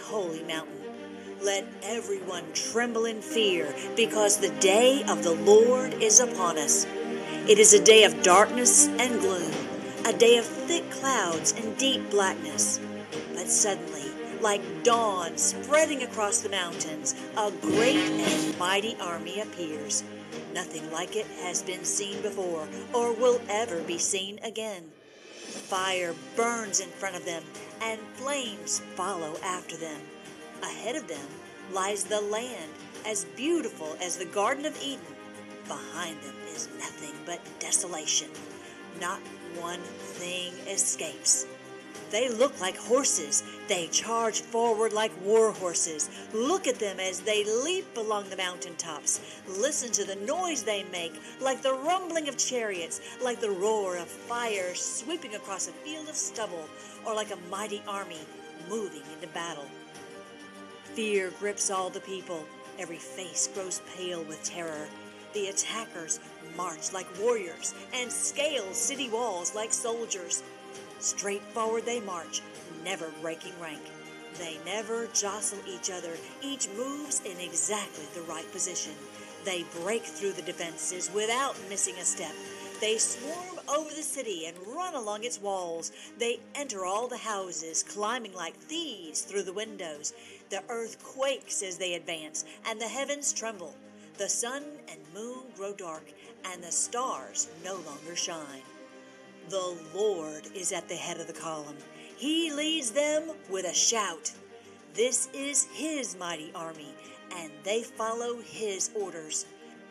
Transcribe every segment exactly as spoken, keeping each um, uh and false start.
holy mountain. Let everyone tremble in fear, because the day of the Lord is upon us. It is a day of darkness and gloom, a day of thick clouds and deep blackness. But suddenly, like dawn spreading across the mountains, a great and mighty army appears. Nothing like it has been seen before, or will ever be seen again. Fire burns in front of them, and flames follow after them. Ahead of them lies the land, as beautiful as the Garden of Eden. Behind them is nothing but desolation. Not one thing escapes. They look like horses. They charge forward like war horses. Look at them as they leap along the mountaintops. Listen to the noise they make, like the rumbling of chariots, like the roar of fire sweeping across a field of stubble, or like a mighty army moving into battle. Fear grips all the people. Every face grows pale with terror. The attackers march like warriors and scale city walls like soldiers. Straight forward they march, never breaking rank. They never jostle each other. Each moves in exactly the right position. They break through the defenses without missing a step. They swarm over the city and run along its walls. They enter all the houses, climbing like thieves through the windows. The earth quakes as they advance, and the heavens tremble. The sun and moon grow dark, and the stars no longer shine. The Lord is at the head of the column. He leads them with a shout. This is His mighty army, and they follow His orders.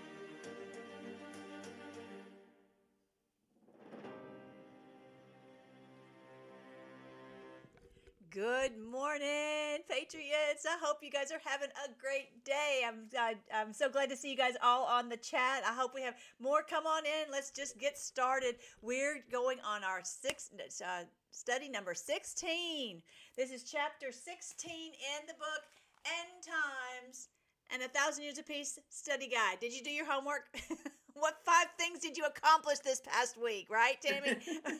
Good morning, Patriots. I hope you guys are having a great day. I'm I, I'm so glad to see you guys all on the chat. I hope we have more come on in. Let's just get started. We're going on our sixth uh, study number sixteen. This is chapter sixteen in the book End Times and a Thousand Years of Peace study guide. Did you do your homework? What five things did you accomplish this past week, right, Tammy?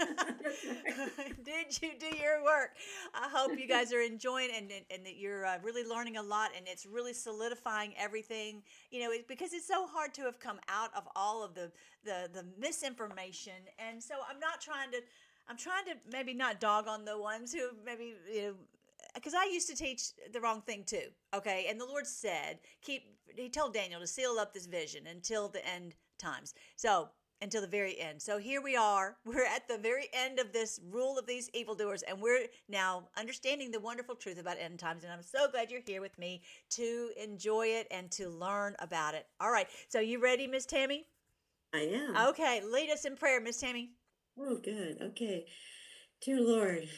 Did you do your work? I hope you guys are enjoying and, and that you're uh, really learning a lot, and it's really solidifying everything, you know, it, because it's so hard to have come out of all of the, the, the misinformation. And so I'm not trying to, I'm trying to maybe not dog on the ones who maybe, you know, because I used to teach the wrong thing too, okay? And the Lord said, keep, he told Daniel to seal up this vision until the end times. So until the very end. So here we are. We're at the very end of this rule of these evildoers, and we're now understanding the wonderful truth about end times. And I'm so glad you're here with me to enjoy it and to learn about it. All right. So you ready, Miss Tammy? I am. Okay. Lead us in prayer, Miss Tammy. Oh, good. Okay. Dear Lord,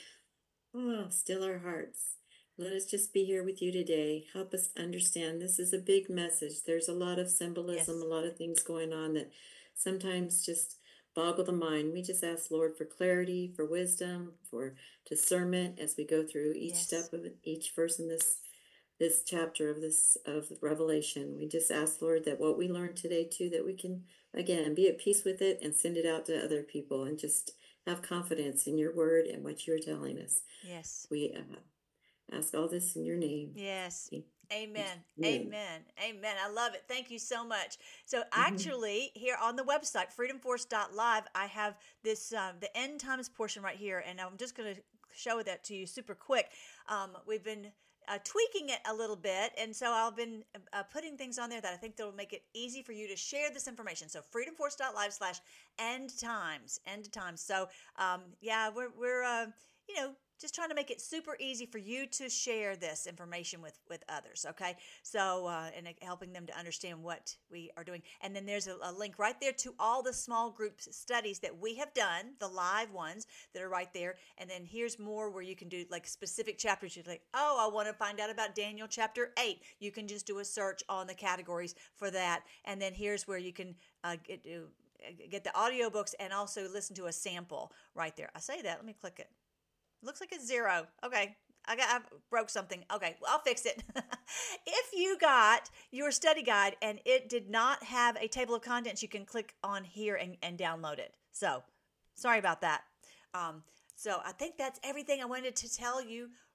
oh, still our hearts. Let us just be here with you today. Help us understand this is a big message. There's a lot of symbolism, Yes. a lot of things going on that sometimes just boggle the mind. We just ask, Lord, for clarity, for wisdom, for discernment as we go through each Yes. step of it, each verse in this this chapter of this of Revelation. We just ask, Lord, that what we learned today too, that we can again be at peace with it and send it out to other people and just have confidence in your word and what you're telling us. Yes. We uh, ask all this in your name. Yes. In Jesus' Amen. name. Amen. Amen. I love it. Thank you so much. So Mhm. actually, here on the website, freedom force dot live, I have this, um, the end times portion right here, and I'm just going to show that to you super quick. Um, we've been uh, tweaking it a little bit, and so I've been uh, putting things on there that I think that will make it easy for you to share this information. So freedom force dot live slash end times, end times. So um, yeah, we're, we're uh, you know, just trying to make it super easy for you to share this information with, with others, okay? So, uh, and helping them to understand what we are doing. And then there's a, a link right there to all the small group studies that we have done, the live ones that are right there. And then here's more where you can do like specific chapters. You're like, oh, I want to find out about Daniel chapter eight. You can just do a search on the categories for that. And then here's where you can uh, get, uh, get the audiobooks and also listen to a sample right there. I say that, let me click it. Looks like it's zero. Okay. I got I broke something. Okay, well, I'll fix it. If you got your study guide and it did not have a table of contents, you can click on here and, and download it. So sorry about that. Um, so I think that's everything I wanted to tell you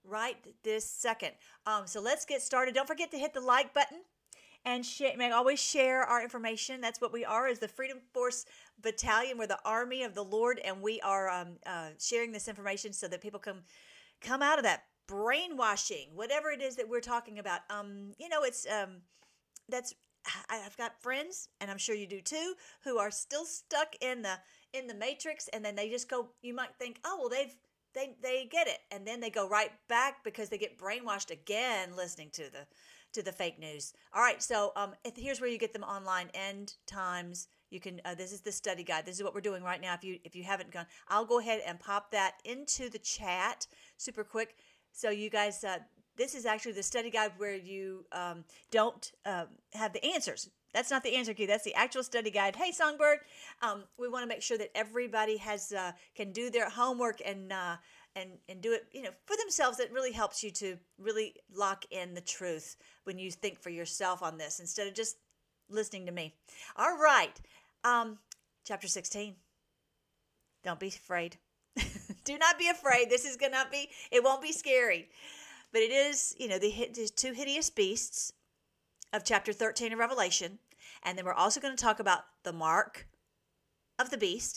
right this second. Um, so let's get started. Don't forget to hit the like button and share, may always share our information. That's what we are, is the Freedom Force Battalion. We're the army of the Lord, and we are um, uh, sharing this information so that people can come out of that brainwashing, whatever it is that we're talking about. Um, you know, it's um, that's I- I've got friends, and I'm sure you do too, who are still stuck in the in the matrix, and then they just go. You might think, oh well, they've they they get it, and then they go right back because they get brainwashed again, listening to the to the fake news. All right, so um, here's where you get them online. End Times. You can. Uh, this is the study guide. This is what we're doing right now. If you if you haven't gone, I'll go ahead and pop that into the chat super quick. So you guys, uh, this is actually the study guide where you um, don't um, have the answers. That's not the answer key. That's the actual study guide. Hey, Songbird, um, we want to make sure that everybody has uh, can do their homework and uh, and and do it, you know, for themselves. It really helps you to really lock in the truth when you think for yourself on this instead of just listening to me. All right, um, chapter sixteen. Don't be afraid. Do not be afraid. This is gonna be. It won't be scary, but it is. You know, the, the two hideous beasts of chapter thirteen of Revelation. And then we're also going to talk about the mark of the beast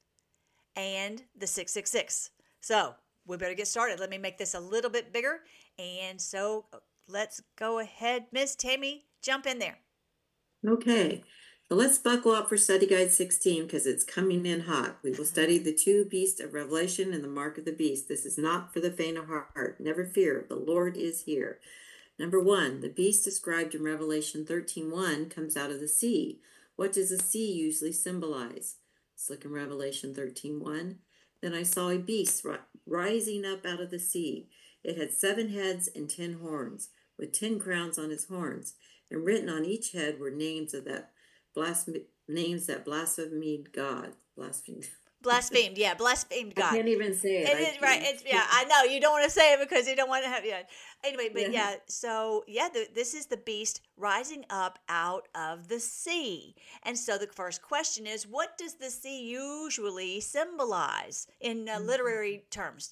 and the six six six. So we better get started. Let me make this a little bit bigger. And so let's go ahead. Miss Tammy, jump in there. Okay, so let's buckle up for Study Guide sixteen because it's coming in hot. We will study the two beasts of Revelation and the mark of the beast. This is not for the faint of heart. Never fear, the Lord is here. Number one, the beast described in Revelation thirteen one comes out of the sea. What does the sea usually symbolize? Let's look in Revelation thirteen one. Then I saw a beast ri- rising up out of the sea. It had seven heads and ten horns, with ten crowns on its horns, and written on each head were names of that blasphemy, names that blasphemed God. Blasphemed. Blasphemed, yeah, blasphemed God. I can't even say it. It is, right. It's, yeah, I know. You don't want to say it because you don't want to have, yeah. Anyway, but yeah, Yeah. so yeah, the, this is the beast rising up out of the sea. And so the first question is, what does the sea usually symbolize in uh, literary terms?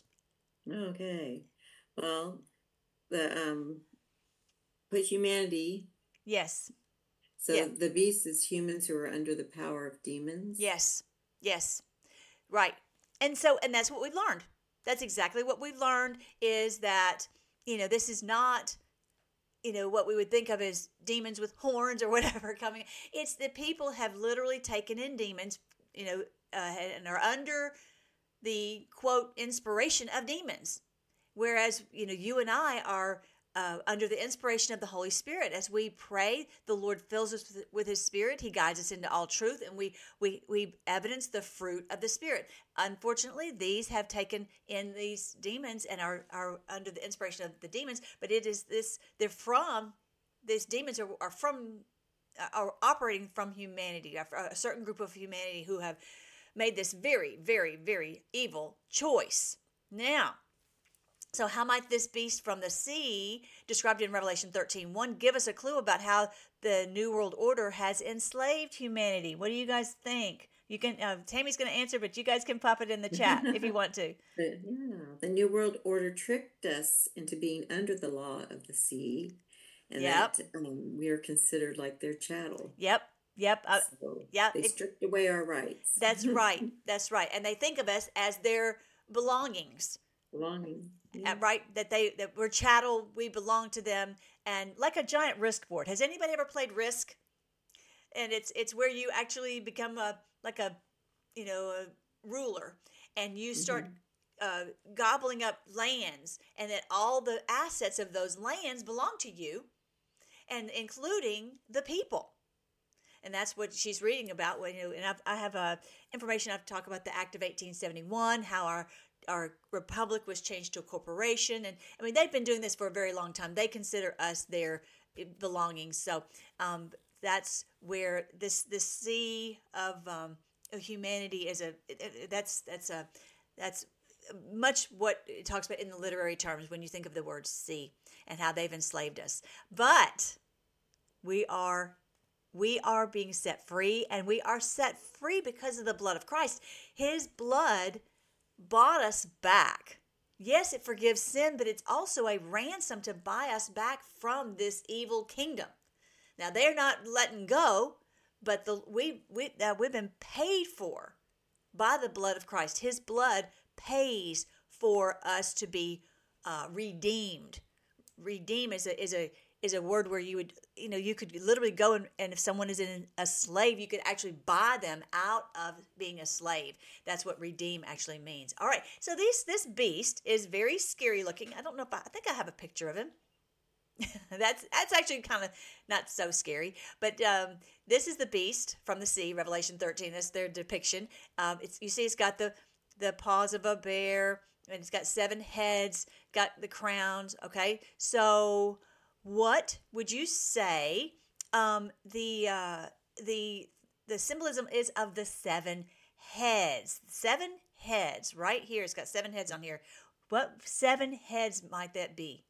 Okay. Well, the um put humanity. Yes, So yeah, the beast is humans who are under the power of demons. yes, yes, right. And so, and that's what we've learned. That's exactly what we've learned is that, you know, this is not, you know, what we would think of as demons with horns or whatever coming. It's that people have literally taken in demons, you know, uh, and are under the quote inspiration of demons. Whereas, you know, you and I are uh, under the inspiration of the Holy Spirit. As we pray, the Lord fills us with, with His Spirit. He guides us into all truth, and we we we evidence the fruit of the Spirit. Unfortunately, these have taken in these demons and are are under the inspiration of the demons. But it is this they're from these demons are, are from are operating from humanity, a certain group of humanity who have made this very, very, very evil choice. Now, so how might this beast from the sea, described in Revelation thirteen one, give us a clue about how the New World Order has enslaved humanity? What do you guys think? You can. Uh, Tammy's going to answer, but you guys can pop it in the chat if you want to. The, yeah, the New World Order tricked us into being under the law of the sea, and Yep. that um, we are considered like their chattel. Yep. Yep. Uh, So yeah. they It, stripped away our rights. that's right. That's right. And they think of us as their belongings. Belonging. Uh, Yeah. right, that they that we're chattel, we belong to them, and like a giant Risk board. Has anybody ever played Risk? And it's it's where you actually become a like a you know a ruler, and you start Mhm. uh, gobbling up lands, and that all the assets of those lands belong to you, and including the people. And that's what she's reading about. When you know, and I've, I have uh, information. I've talked about the Act of eighteen seventy-one, how our our republic was changed to a corporation, and I mean they've been doing this for a very long time. They consider us their belongings. So um, that's where this this sea of, um, of humanity is a that's that's a that's much what it talks about in the literary terms when you think of the word sea and how they've enslaved us. But we are we are being set free, and we are set free because of the blood of Christ. His blood bought us back. Yes, it forgives sin, but it's also a ransom to buy us back from this evil kingdom. Now they're not letting go, but the we we uh, we've been paid for by the blood of Christ. His blood pays for us to be uh, redeemed. Redeem is a is a is a word where you would, you know, you could literally go and, and if someone is in a slave, you could actually buy them out of being a slave. That's what redeem actually means. All right, so this this beast is very scary looking. I don't know if I, I think I have a picture of him. that's that's actually kind of not so scary, but um, this is the beast from the sea, Revelation thirteen. That's their depiction. Um, it's you see, it's got the the paws of a bear, and it's got seven heads, got the crowns. Okay, so what would you say um, the uh, the the symbolism is of the seven heads? Seven heads, right here. It's got seven heads on here. What seven heads might that be?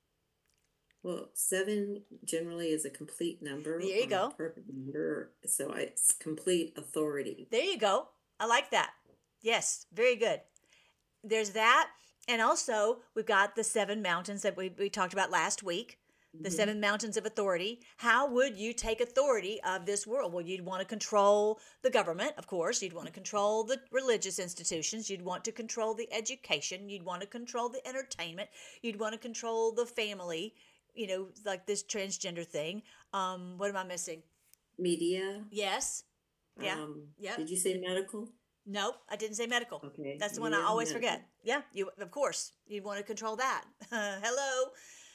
Well, seven generally is a complete number. There you or go. A perfect number. So it's complete authority. There you go. I like that. Yes, very good. There's that. And also, we've got the seven mountains that we, we talked about last week. The Mhm. seven mountains of authority. How would you take authority of this world? Well, you'd want to control the government, of course. You'd want to control the religious institutions. You'd want to control the education. You'd want to control the entertainment. You'd want to control the family, you know, like this transgender thing. Um, what am I missing? Media. Yes. Yeah. Um, Yep. Did you say medical? Nope, I didn't say medical. Okay. That's the one I Media, always medical. forget. Yeah, you of course you want to control that. Hello.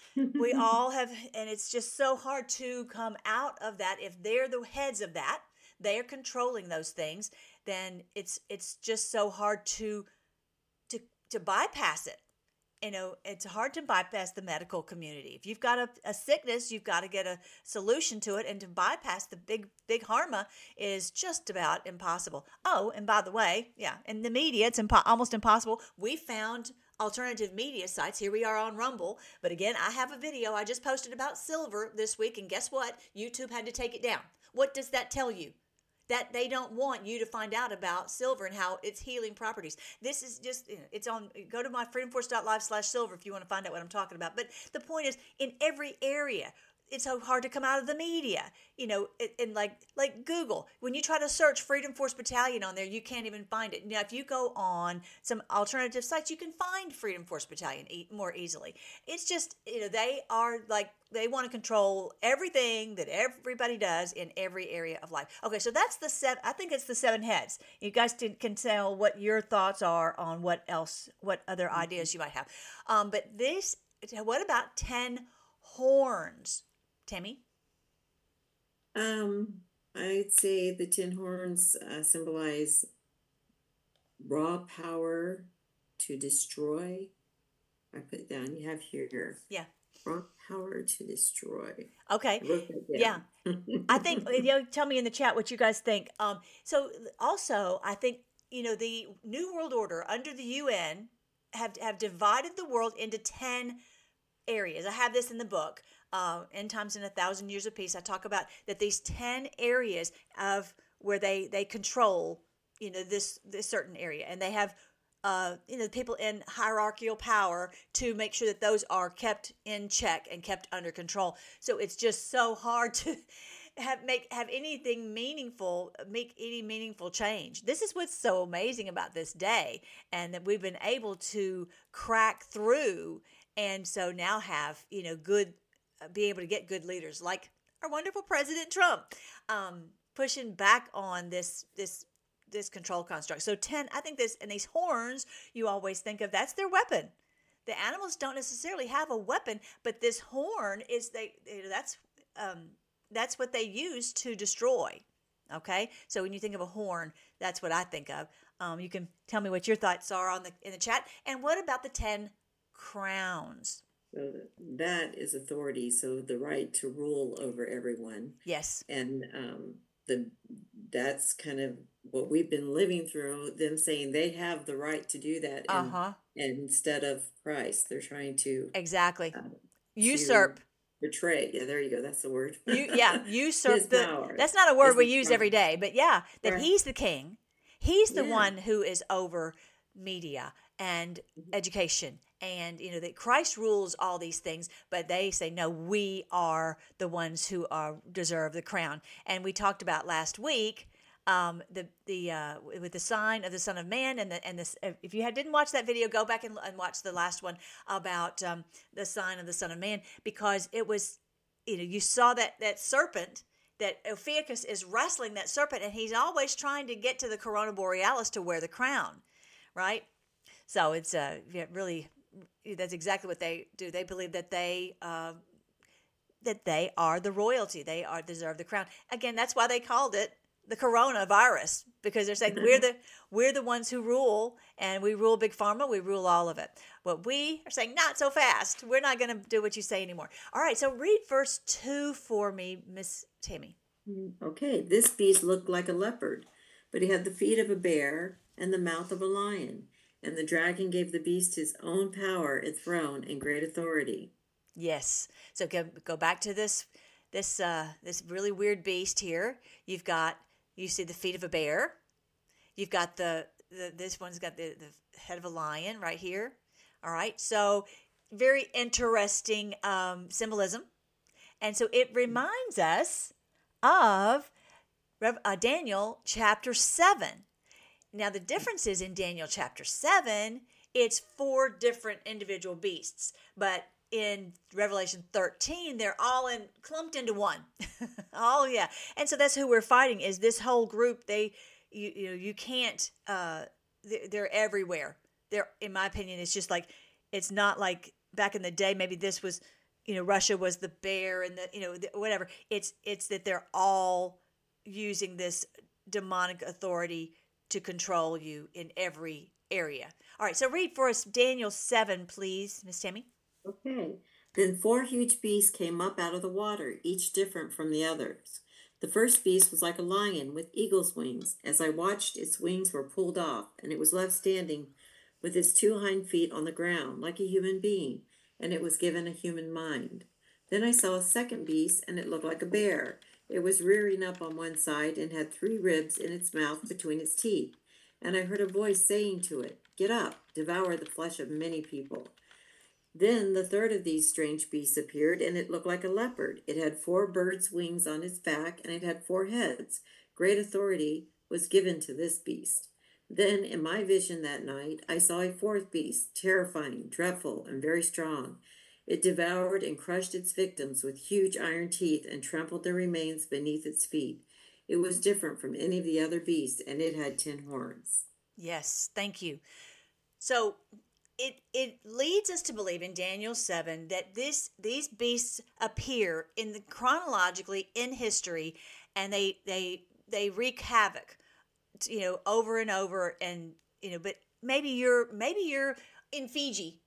We all have, and it's just so hard to come out of that. If they're the heads of that, they are controlling those things, then it's it's just so hard to to to bypass it. You know, it's hard to bypass the medical community. If you've got a, a sickness, you've got to get a solution to it, and to bypass the big big pharma is just about impossible. Oh, and by the way, yeah, in the media, it's impo- almost impossible. We found alternative media sites. Here we are on Rumble. But again, I have a video I just posted about silver this week, and guess what? YouTube had to take it down. What does that tell you? That they don't want you to find out about silver and how its healing properties. This is just, it's on, go to my freedom force dot live slash silver if you want to find out what I'm talking about. But the point is, in every area, it's so hard to come out of the media, you know, and like like Google. When you try to search Freedom Force Battalion on there, you can't even find it. Now, if you go on some alternative sites, you can find Freedom Force Battalion e- more easily. It's just, you know, they are like, they want to control everything that everybody does in every area of life. Okay, so that's the seven, I think it's the seven heads. You guys can, can tell what your thoughts are on what else, what other ideas you might have. Um, but this, what about ten horns? Tammy? Um, I'd say the ten horns uh, symbolize raw power to destroy. I put it down. You have here. Yeah. Raw power to destroy. Okay. I wrote that Yeah. down. I think, you know, tell me in the chat what you guys think. Um, so also, I think, you know, the New World Order under the U N have have divided the world into ten areas. I have this in the book. Uh, End Times in a Thousand Years of Peace. I talk about that these ten areas of where they, they control, you know, this, this certain area. And they have, uh, you know, people in hierarchical power to make sure that those are kept in check and kept under control. So it's just so hard to have make have anything meaningful, make any meaningful change. This is what's so amazing about this day, and that we've been able to crack through, and so now have, you know, good, be able to get good leaders like our wonderful President Trump, um, pushing back on this this this control construct. So ten, I think this, and these horns, you always think of, that's their weapon. The animals don't necessarily have a weapon, but this horn is they. You know, that's um, that's what they use to destroy. Okay, so when you think of a horn, that's what I think of. Um, you can tell me what your thoughts are on the in the chat. And what about the ten crowns? So that is authority. So the right to rule over everyone. Yes. And um, the that's kind of what we've been living through. Them saying they have the right to do that, and, Uh-huh. and instead of Christ, they're trying to Exactly. um, Usurp. to betray. Yeah, there you go. That's the word. You, yeah, usurp His the. power. That's not a word His we use power. every day, but yeah, that Right. he's the king. He's the Yeah. one who is over media and education And, you know, that Christ rules all these things, but they say, no, we are the ones who are deserve the crown. And we talked about last week um, the the uh, with the sign of the Son of Man, and the and this. If you had, didn't watch that video, go back and, and watch the last one about um, the sign of the Son of Man, because it was, you know, you saw that that serpent. That Ophiuchus is wrestling that serpent, and he's always trying to get to the corona borealis to wear the crown, right? So it's uh, really, that's exactly what they do. They believe that they uh, that they are the royalty. They are deserve the crown. Again, that's why they called it the coronavirus, because they're saying we're the we're the ones who rule, and we rule big pharma. We rule all of it. But we are saying not so fast. We're not going to do what you say anymore. All right. So read verse two for me, Miss Tammy. Okay. This beast looked like a leopard, but he had the feet of a bear and the mouth of a lion. And the dragon gave the beast his own power and throne and great authority. Yes. So go go back to this this uh, this really weird beast here. You've got you see the feet of a bear. You've got the, the this one's got the, the head of a lion right here. All right. So very interesting um, symbolism, and so it reminds us of uh, Daniel chapter seven. Now, the difference is in Daniel chapter seven, it's four different individual beasts. But in Revelation thirteen, they're all in clumped into one. Oh, yeah. And so that's who we're fighting, is this whole group. They, you, you know, you can't, uh, they're, they're everywhere. They're, in my opinion, it's just like, it's not like back in the day, maybe this was, you know, Russia was the bear and the, you know, the, whatever. It's, it's that they're all using this demonic authority to control you in every area. All right, so read for us Daniel seven, please, Miss Tammy. Okay. Then four huge beasts came up out of the water, each different from the others. The first beast was like a lion with eagle's wings. As I watched, its wings were pulled off, and it was left standing with its two hind feet on the ground, like a human being, and it was given a human mind. Then I saw a second beast, and it looked like a bear. It was rearing up on one side and had three ribs in its mouth between its teeth. And I heard a voice saying to it, "Get up, devour the flesh of many people." Then the third of these strange beasts appeared, and it looked like a leopard. It had four birds' wings on its back, and it had four heads. Great authority was given to this beast. Then in my vision that night, I saw a fourth beast, terrifying, dreadful, and very strong. It devoured and crushed its victims with huge iron teeth and trampled their remains beneath its feet. It was different from any of the other beasts, and it had ten horns. Yes, thank you. So it it leads us to believe in Daniel seven that this these beasts appear in the chronologically in history, and they they they wreak havoc, you know, over and over. And you know, but maybe you're maybe you're in Fiji.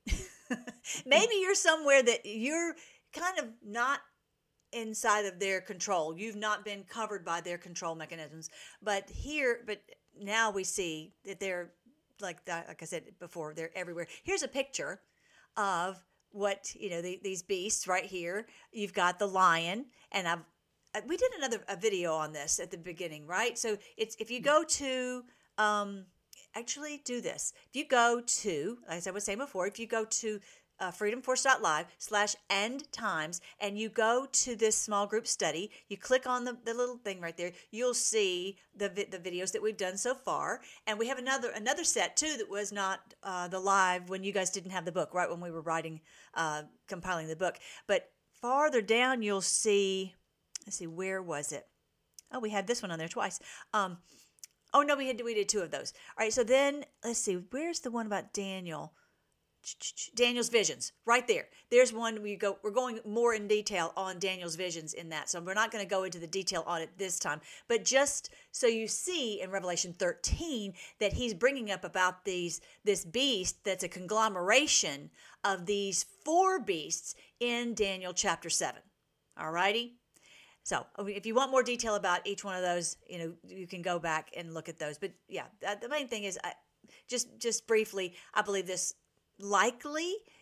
Maybe you're somewhere that you're kind of not inside of their control. You've not been covered by their control mechanisms. But here, but now we see that they're like that, like I said before, they're everywhere. Here's a picture of what, you know, the, these beasts right here. You've got the lion, and I've we did another a video on this at the beginning, right? So it's if you go to um actually do this. If you go to, as I was saying before, if you go to uh, freedomforce.live slash end times, and you go to this small group study, you click on the, the little thing right there, you'll see the the videos that we've done so far. And we have another another set too that was not uh, the live when you guys didn't have the book, right when we were writing, uh, compiling the book. But farther down, you'll see, let's see, where was it? Oh, we had this one on there twice. Um, Oh, no, we had we did two of those. All right, so then, let's see, where's the one about Daniel? Daniel's visions, right there. There's one we go, we're going more in detail on Daniel's visions in that. So we're not going to go into the detail on it this time. But just so you see in Revelation thirteen that he's bringing up about these this beast that's a conglomeration of these four beasts in Daniel chapter seven. All righty? So if you want more detail about each one of those, you know, you can go back and look at those. But yeah, the main thing is, I, just just briefly, I believe this likely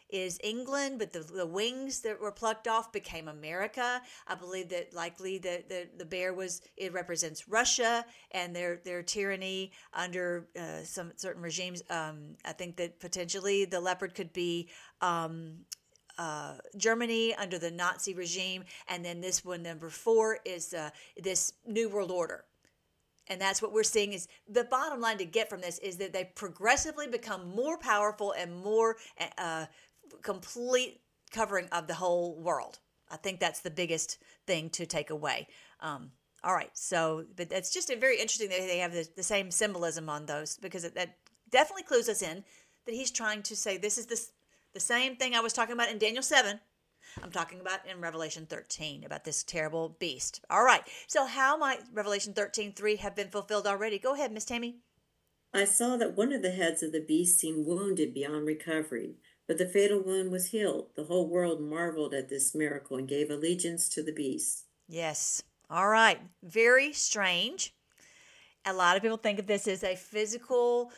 is England, but the, the wings that were plucked off became America. I believe that likely the, the, the bear was, it represents Russia and their, their tyranny under uh, some certain regimes. Um, I think that potentially the leopard could be um, uh, Germany under the Nazi regime. And then this one, number four, is uh, this New World Order. And that's what we're seeing is the bottom line to get from this is that they progressively become more powerful and more uh, complete covering of the whole world. I think that's the biggest thing to take away. Um, all right. So, but it's just a very interesting that they have the, the same symbolism on those, because it, that definitely clues us in that he's trying to say this is this, the same thing I was talking about in Daniel seven. I'm talking about in Revelation thirteen, about this terrible beast. All right. So how might Revelation thirteen three have been fulfilled already? Go ahead, Miss Tammy. I saw that one of the heads of the beast seemed wounded beyond recovery, but the fatal wound was healed. The whole world marveled at this miracle and gave allegiance to the beast. Yes. All right. Very strange. A lot of people think of this as a physical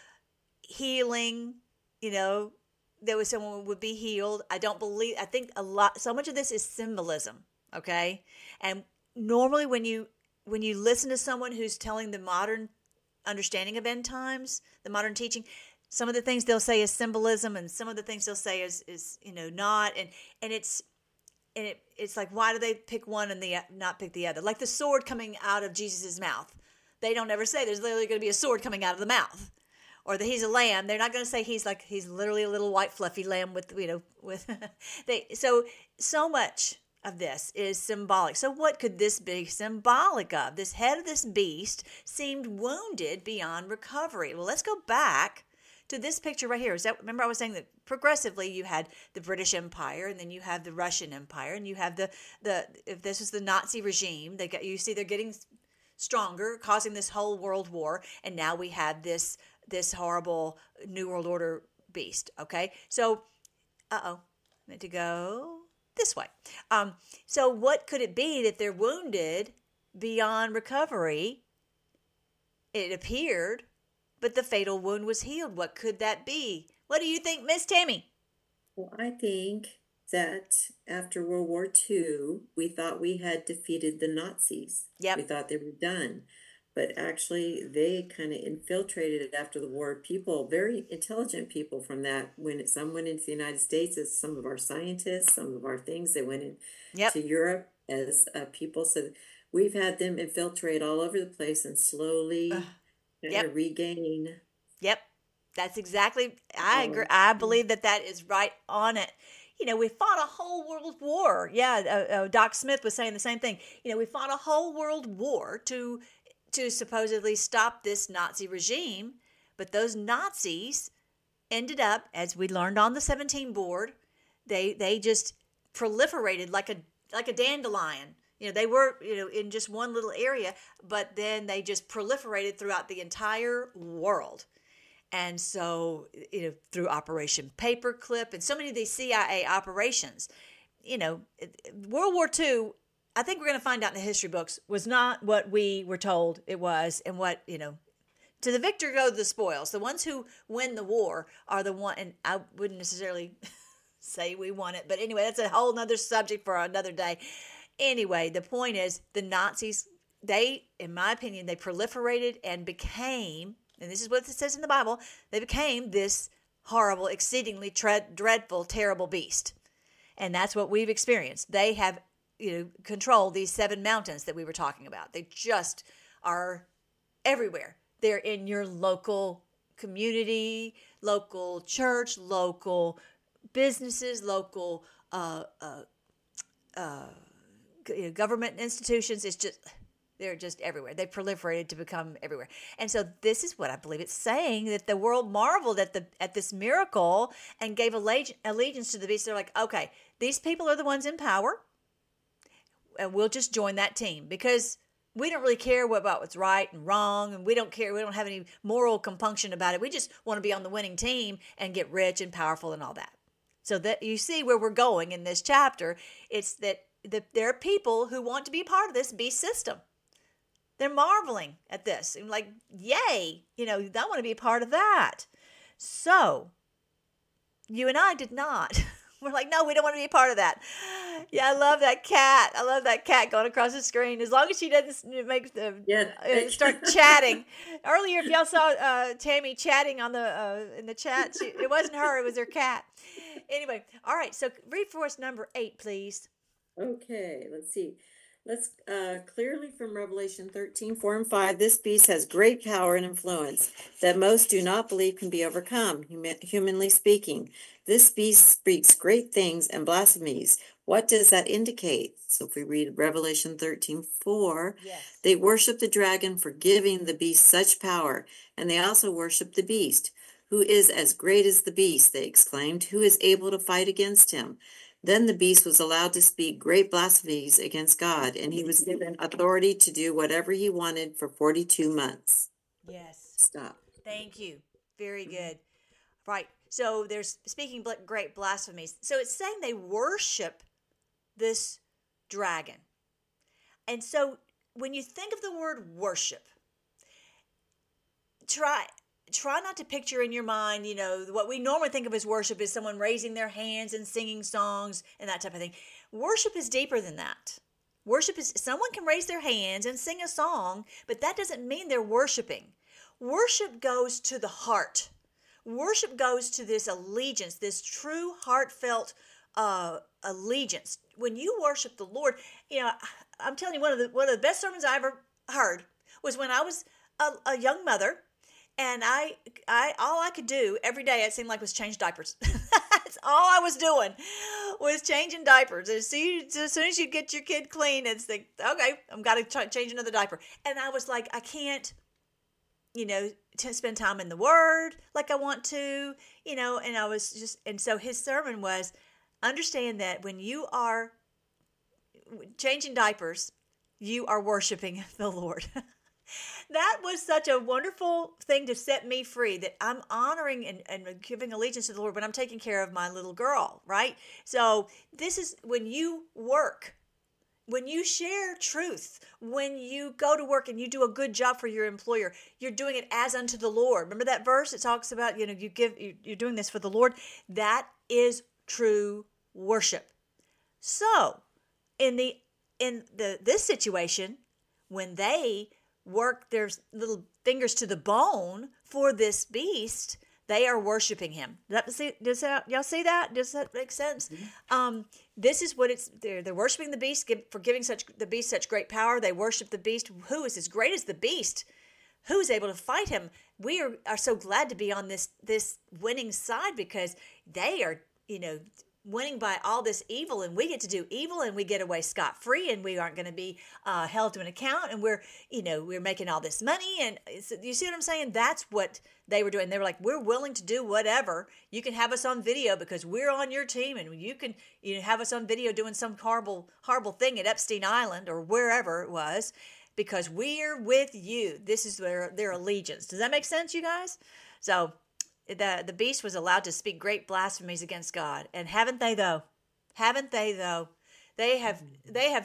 healing, you know, there was someone would be healed. I don't believe, I think a lot, so much of this is symbolism. Okay. And normally when you, when you listen to someone who's telling the modern understanding of end times, the modern teaching, some of the things they'll say is symbolism and some of the things they'll say is, is, you know, not, and, and it's, and it, it's like, why do they pick one and the, not pick the other? Like the sword coming out of Jesus's mouth. They don't ever say there's literally going to be a sword coming out of the mouth. Or that he's a lamb. They're not going to say he's like, he's literally a little white fluffy lamb with, you know, with, they, so, so much of this is symbolic. So what could this be symbolic of? This head of this beast seemed wounded beyond recovery. Well, let's go back to this picture right here. Is that, remember I was saying that progressively you had the British Empire and then you have the Russian Empire and you have the, the, if this was the Nazi regime, they got, you see they're getting stronger, causing this whole world war. And now we have this, this horrible New World Order beast, okay? So, uh-oh, I need to go this way. Um, so what could it be that they're wounded beyond recovery? It appeared, but the fatal wound was healed. What could that be? What do you think, Miss Tammy? Well, I think that after World War Two, we thought we had defeated the Nazis. Yep. We thought they were done. But actually, they kind of infiltrated after the war. People, very intelligent people from that. When it, some went into the United States as some of our scientists, some of our things, they went in Yep. to Europe as uh, people. So we've had them infiltrate all over the place and slowly Uh, kind yep. of regain. Yep. That's exactly, I Oh, agree. I believe that that is right on it. You know, we fought a whole world war. Yeah, uh, uh, Doc Smith was saying the same thing. You know, we fought a whole world war to to supposedly stop this Nazi regime, but those Nazis ended up, as we learned on the seventeen board, they they just proliferated like a like a dandelion. You know, they were, you know, in just one little area, but then they just proliferated throughout the entire world. And so, you know, through Operation Paperclip and so many of these C I A operations, you know, World War Two, I think we're going to find out in the history books, was not what we were told it was, and what, you know, to the victor go the spoils. The ones who win the war are the one, and I wouldn't necessarily say we won it, but anyway, that's a whole nother subject for another day. Anyway, the point is the Nazis, they, in my opinion, they proliferated and became, and this is what it says in the Bible, they became this horrible, exceedingly tre- dreadful, terrible beast. And that's what we've experienced. They have, you know, control these seven mountains that we were talking about. They just are everywhere. They're in your local community, local church, local businesses, local uh, uh, uh, you know, government institutions. It's just, they're just everywhere. They proliferated to become everywhere. And so this is what I believe it's saying, that the world marveled at the at this miracle and gave allegiance to the beast. They're like, okay, these people are the ones in power, and we'll just join that team because we don't really care what, about what's right and wrong, and we don't care. We don't have any moral compunction about it. We just want to be on the winning team and get rich and powerful and all that. So that you see where we're going in this chapter. It's that the, there are people who want to be part of this beast system. They're marveling at this and like, yay, you know, I want to be a part of that. So you and I did not We're like, no, we don't want to be a part of that. Yeah, I love that cat. I love that cat going across the screen. As long as she doesn't make the Yeah. uh, start chatting. Earlier, if y'all saw uh, Tammy chatting on the uh, in the chat, she, it wasn't her; it was her cat. Anyway, all right. So read for us number eight, please. Okay, let's see. Let's uh, clearly from Revelation thirteen, four and five, this beast has great power and influence that most do not believe can be overcome, huma- humanly speaking. This beast speaks great things and blasphemies. What does that indicate? So if we read Revelation thirteen, four, Yes. they worship the dragon for giving the beast such power, and they also worship the beast. Who is as great as the beast, they exclaimed. Who is able to fight against him? Then the beast was allowed to speak great blasphemies against God, and he was given authority to do whatever he wanted for forty-two months. Yes. Stop. Thank you. Very good. Right. So there's speaking bl- great blasphemies. So it's saying they worship this dragon. And so when you think of the word worship, try try not to picture in your mind, you know, what we normally think of as worship is someone raising their hands and singing songs and that type of thing. Worship is deeper than that. Worship is someone can raise their hands and sing a song, but that doesn't mean they're worshiping. Worship goes to the heart. Worship goes to this allegiance, this true heartfelt uh, allegiance. When you worship the Lord, you know, I'm telling you, one of the one of the best sermons I ever heard was when I was a, a young mother. And I, I, all I could do every day, it seemed like, was change diapers. That's all I was doing, was changing diapers. As soon, as soon as you get your kid clean, it's like, okay, I'm got to change another diaper. And I was like, I can't, you know, to spend time in the Word like I want to, you know. And I was just, and so his sermon was, understand that when you are changing diapers, you are worshiping the Lord. That was such a wonderful thing to set me free, that I'm honoring and, and giving allegiance to the Lord when I'm taking care of my little girl, right? So this is when you work, when you share truth, when you go to work and you do a good job for your employer, you're doing it as unto the Lord. Remember that verse? It talks about, you know, you give, you're doing this for the Lord. That is true worship. So in the, in the, this situation, when they work their little fingers to the bone for this beast, they are worshiping him. Does that, see, does that, y'all see that? Does that make sense? Mm-hmm. Um, this is what it's, they're, they're worshiping the beast give, for giving such the beast such great power. They worship the beast who is as great as the beast. Who is able to fight him? We are, are so glad to be on this, this winning side, because they are, you know, winning by all this evil, and we get to do evil, and we get away scot-free, and we aren't going to be uh, held to an account, and we're, you know, we're making all this money. And you see what I'm saying? That's what they were doing. They were like, we're willing to do whatever. You can have us on video because we're on your team, and you can, you know, have us on video doing some horrible, horrible thing at Epstein Island or wherever it was, because we're with you. This is their, their allegiance. Does that make sense, you guys? So the the beast was allowed to speak great blasphemies against God. And haven't they though? Haven't they though? They have, they have,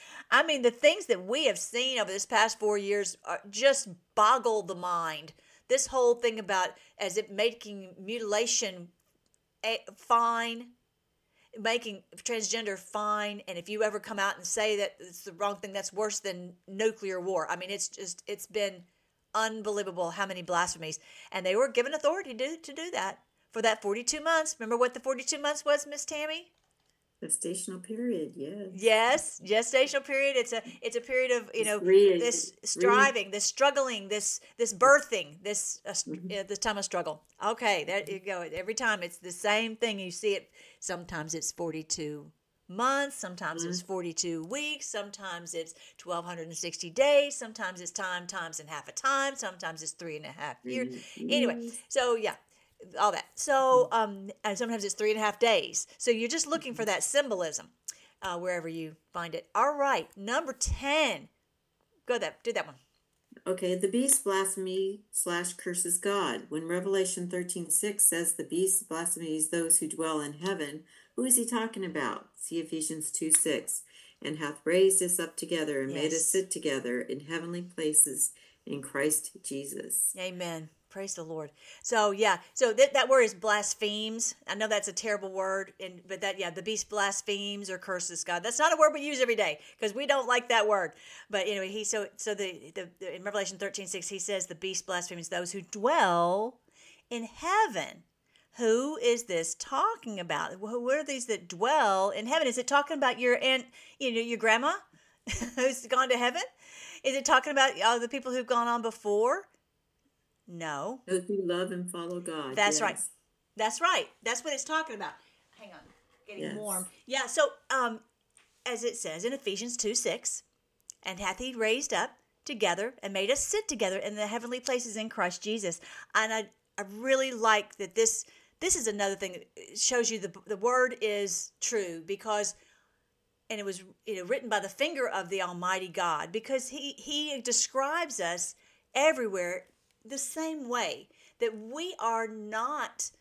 I mean, the things that we have seen over this past four years are just boggle the mind. This whole thing about as it making mutilation a, fine, making transgender fine. And if you ever come out and say that it's the wrong thing, that's worse than nuclear war. I mean, it's just, it's been unbelievable how many blasphemies. And they were given authority to, to do that for that forty-two months. Remember what the forty-two months was, Miss Tammy? Gestational period, yes. Yes, gestational period. It's a it's a period of, you know, Re- this re- striving, this struggling, this this birthing, this uh, Mhm. uh, this time of struggle. Okay, there you go. Every time it's the same thing. You see it. Sometimes it's forty-two months. Sometimes it's forty-two weeks. Sometimes it's twelve sixty days. Sometimes it's time times and half a time. Sometimes it's three and a half years. Mhm. Anyway, so yeah, all that. So, um, and sometimes it's three and a half days. So you're just looking for that symbolism uh, wherever you find it. All right, number ten. Go that. Do that one. Okay, the beast blasphemy slash curses God. When Revelation thirteen six says the beast blasphemies those who dwell in heaven, who is he talking about? See Ephesians two six. And hath raised us up together and made us Yes. sit together in heavenly places in Christ Jesus. Amen. Praise the Lord. So yeah, so that that word is blasphemes. I know that's a terrible word, and but that yeah, the beast blasphemes or curses God. That's not a word we use every day because we don't like that word. But anyway, he so so the, the, the in Revelation thirteen six he says the beast blasphemes those who dwell in heaven. Who is this talking about? Who are these that dwell in heaven? Is it talking about your aunt, you know, your grandma who's gone to heaven? Is it talking about all the people who've gone on before? No. Those who love and follow God. That's yes. right. That's right. That's what it's talking about. Hang on. Getting Yes. warm. Yeah, so um as it says in Ephesians two six, and hath he raised up together and made us sit together in the heavenly places in Christ Jesus. And I I really like that this this is another thing that shows you the the word is true because and it was you know written by the finger of the Almighty God because he he describes us everywhere the same way that we are not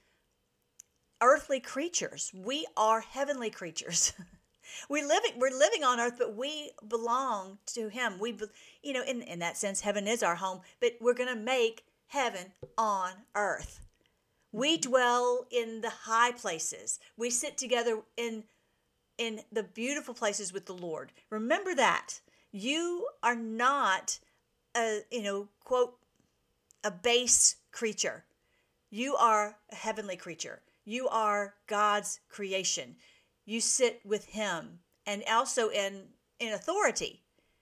earthly creatures. We are heavenly creatures. we living we're living on earth, but we belong to him. We you know in in that sense heaven is our home, but we're going to make heaven on earth. We dwell in the high places. We sit together in in the beautiful places with the Lord. Remember that. You are not a, you know, quote, a base creature. You are a heavenly creature. You are God's creation. You sit with him and also in, in authority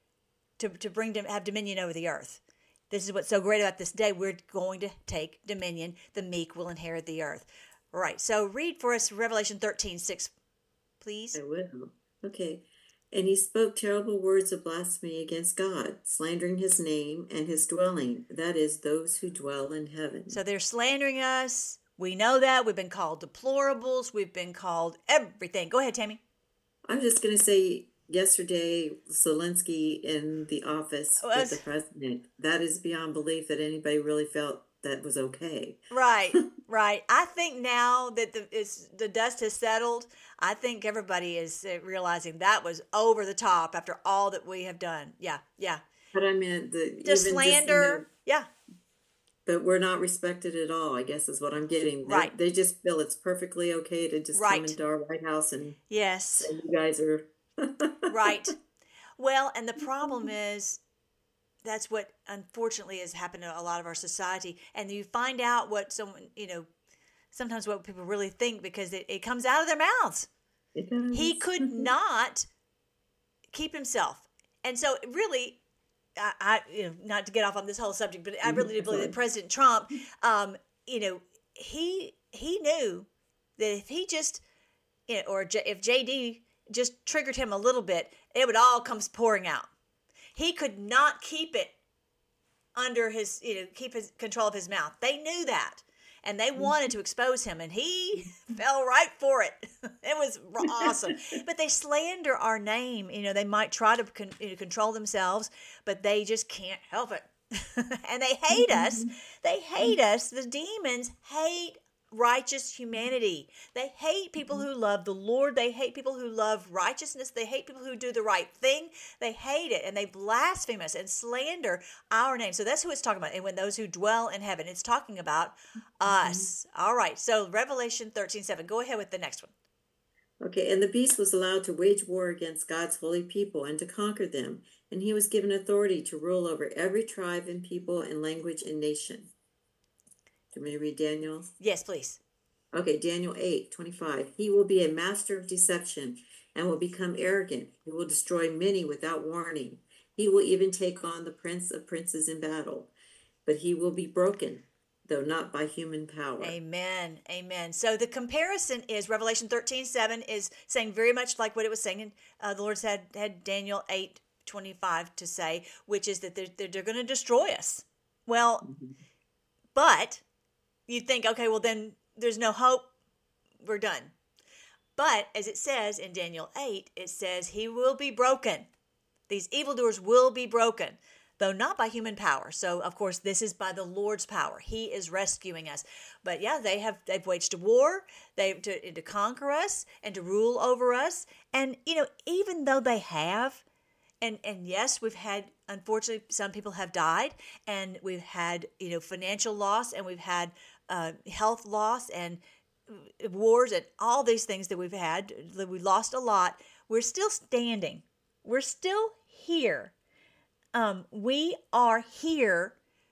to, to bring to have dominion over the earth. This is what's so great about this day. We're going to take dominion. The meek will inherit the earth. All right. So read for us Revelation thirteen six, please. I will. Okay. And he spoke terrible words of blasphemy against God, slandering his name and his dwelling, that is, those who dwell in heaven. So they're slandering us. We know that. We've been called deplorables. We've been called everything. Go ahead, Tammy. I'm just going to say, yesterday, Zelensky in the office Well, with the president, that is beyond belief that anybody really felt that was okay. Right, right. I think now that the it's, the dust has settled, I think everybody is uh, realizing that was over the top after all that we have done. Yeah, yeah. But I mean, the The even slander, Just, yeah, you know, but we're not respected at all, I guess is what I'm getting. They, Right. They just feel it's perfectly okay to just Right. come into our White House and yes, say, you guys are... right. Well, and the problem is that's what unfortunately has happened to a lot of our society. And you find out what someone, you know, sometimes what people really think because it, it comes out of their mouths. It does. He could not keep himself. And so really, I, I you know, not to get off on this whole subject, but I really do believe that President Trump, um, you know, he he knew that if he just, you know, or J, if J D just triggered him a little bit, it would all come pouring out. He could not keep it under his, you know, keep his control of his mouth. They knew that. And they wanted to expose him, and he fell right for it. It was awesome. But they slander our name. You know, they might try to con- you know, control themselves, but they just can't help it. And they hate us. They hate us. The demons hate righteous humanity. They hate people who love the Lord. They hate people who love righteousness. They hate people who do the right thing. They hate it, and they blaspheme us and slander our name. So that's who it's talking about. And when those who dwell in heaven, it's talking about us. All right. So Revelation thirteen seven. Go ahead with the next one. Okay, and the beast was allowed to wage war against God's holy people and to conquer them, and he was given authority to rule over every tribe and people and language and nation. Do you want me to read Daniel? Yes, please. Okay, Daniel eight twenty-five. He will be a master of deception and will become arrogant. He will destroy many without warning. He will even take on the prince of princes in battle, but he will be broken, though not by human power. Amen. Amen. So the comparison is Revelation thirteen seven is saying very much like what it was saying. Uh, the Lord had, had Daniel eight twenty-five to say, which is that they're, they're, they're going to destroy us. Well, mm-hmm. But you think, okay, well then there's no hope. We're done. But as it says in Daniel eight, it says he will be broken. These evildoers will be broken, though not by human power. So, of course, this is by the Lord's power. He is rescuing us. But yeah, they have they've waged a war they to to conquer us and to rule over us. And you know, even though they have, And and yes, we've had, unfortunately, some people have died, and we've had, you know, financial loss, and we've had uh, health loss, and wars, and all these things that we've had. We lost a lot. We're still standing. We're still here. Um, we are here,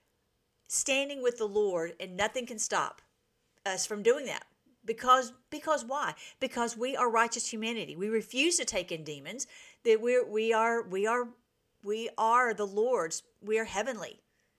standing with the Lord, and nothing can stop us from doing that. Because because why? Because we are righteous humanity. We refuse to take in demons. That we we are we are we are the Lord's. We are heavenly.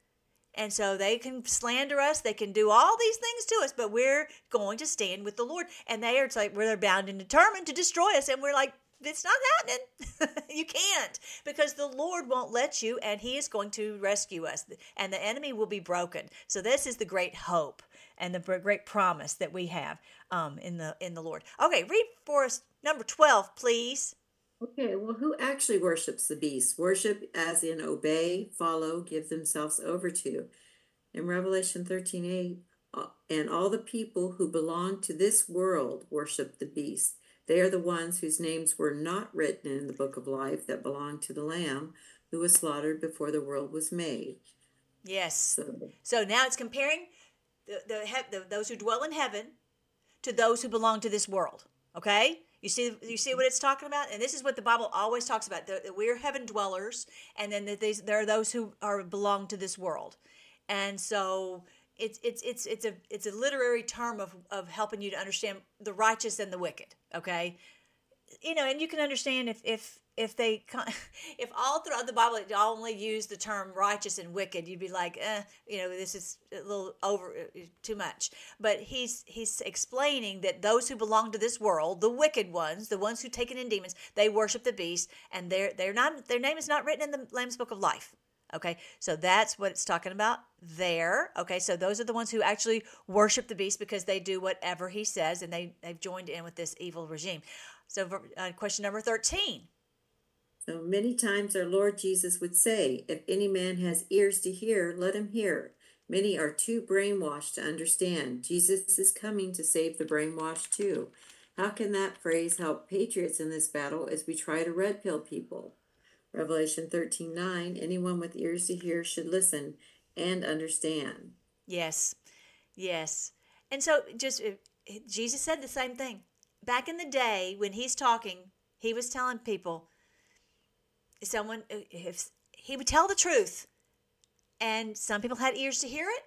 And so they can slander us, they can do all these things to us, but we're going to stand with the Lord. And they are like, where they're bound and determined to destroy us. And we're like, it's not happening. You can't, because the Lord won't let you, and He is going to rescue us, and the enemy will be broken. So this is the great hope and the great promise that we have um, in the in the Lord. Okay, read for us number twelve, please. Okay, well, who actually worships the beast? Worship as in obey, follow, give themselves over to. In Revelation thirteen eight, and all the people who belong to this world worship the beast. They are the ones whose names were not written in the book of life that belonged to the Lamb who was slaughtered before the world was made. Yes. So, so now it's comparing the, the, the those who dwell in heaven to those who belong to this world. Okay? You see, you see what it's talking about, and this is what the Bible always talks about: that we're heaven dwellers, and then that these, there are those who are belong to this world, and so it's it's it's it's a it's a literary term of of helping you to understand the righteous and the wicked. Okay, you know, and you can understand if if if they if all throughout the Bible it only used the term righteous and wicked, you'd be like, eh, you know, this is a little over too much. But he's he's explaining that those who belong to this world, the wicked ones, the ones who taken in demons, they worship the beast, and they're they're not their name is not written in the Lamb's Book of Life. Okay, so that's what it's talking about there. Okay, so those are the ones who actually worship the beast because they do whatever he says, and they, they've joined in with this evil regime. So uh, question number thirteen. So many times our Lord Jesus would say, if any man has ears to hear, let him hear. Many are too brainwashed to understand. Jesus is coming to save the brainwashed too. How can that phrase help patriots in this battle as we try to red pill people? Revelation thirteen nine, anyone with ears to hear should listen and understand. Yes, yes. And so just Jesus said the same thing. Back in the day when he's talking, he was telling people, someone, if he would tell the truth, and some people had ears to hear it,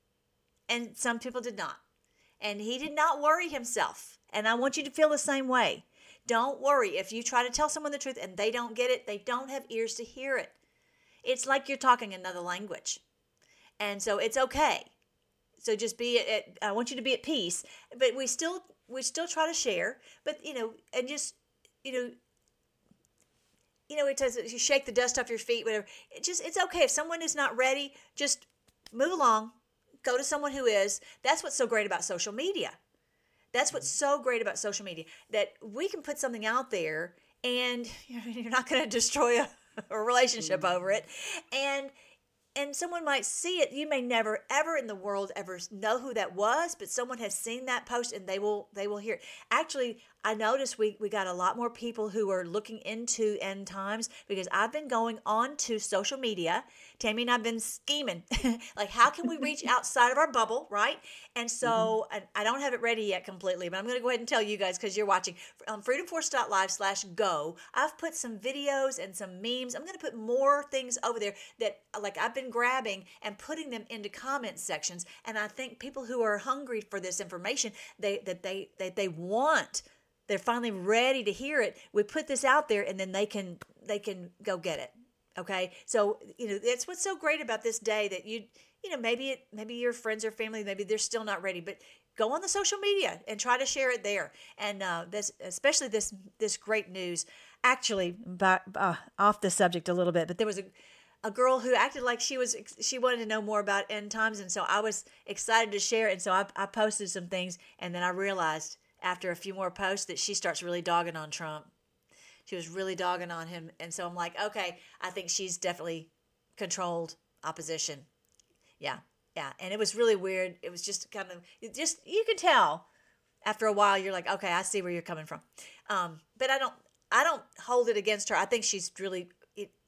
and some people did not. And he did not worry himself. And I want you to feel the same way. Don't worry if you try to tell someone the truth and they don't get it, they don't have ears to hear it. It's like you're talking another language. And so it's okay. So just be at, I want you to be at peace, but we still we still try to share, but you know, and just you know, you know, it says you shake the dust off your feet, whatever. It just it's okay if someone is not ready, just move along, go to someone who is. That's what's so great about social media. That's what's so great about social media, that we can put something out there and you're not going to destroy a, a relationship mm-hmm. over it. And and someone might see it. You may never, ever in the world ever know who that was, but someone has seen that post and they will they will hear it. Actually, I noticed we, we got a lot more people who are looking into end times because I've been going on to social media. Tammy and I've been scheming. Like, how can we reach outside of our bubble, right? And so mm-hmm. I, I don't have it ready yet completely, but I'm going to go ahead and tell you guys because you're watching. On freedomforce.live slash go, I've put some videos and some memes. I'm going to put more things over there that, like, I've been grabbing and putting them into comment sections. And I think people who are hungry for this information, they that they that they want, they're finally ready to hear it. We put this out there, and then they can they can go get it. Okay, so you know that's what's so great about this day, that you you know maybe it maybe your friends or family, maybe they're still not ready, but go on the social media and try to share it there. And uh, this especially this this great news. Actually, by, uh, off the subject a little bit, but there was a a girl who acted like she was she wanted to know more about end times, and so I was excited to share it. And so I, I posted some things, and then I realized after a few more posts that she starts really dogging on Trump. She was really dogging on him. And so I'm like, okay, I think she's definitely controlled opposition. Yeah, yeah. And it was really weird. It was just kind of, it just, you can tell after a while, you're like, okay, I see where you're coming from. Um, but I don't, I don't hold it against her. I think she's really, it,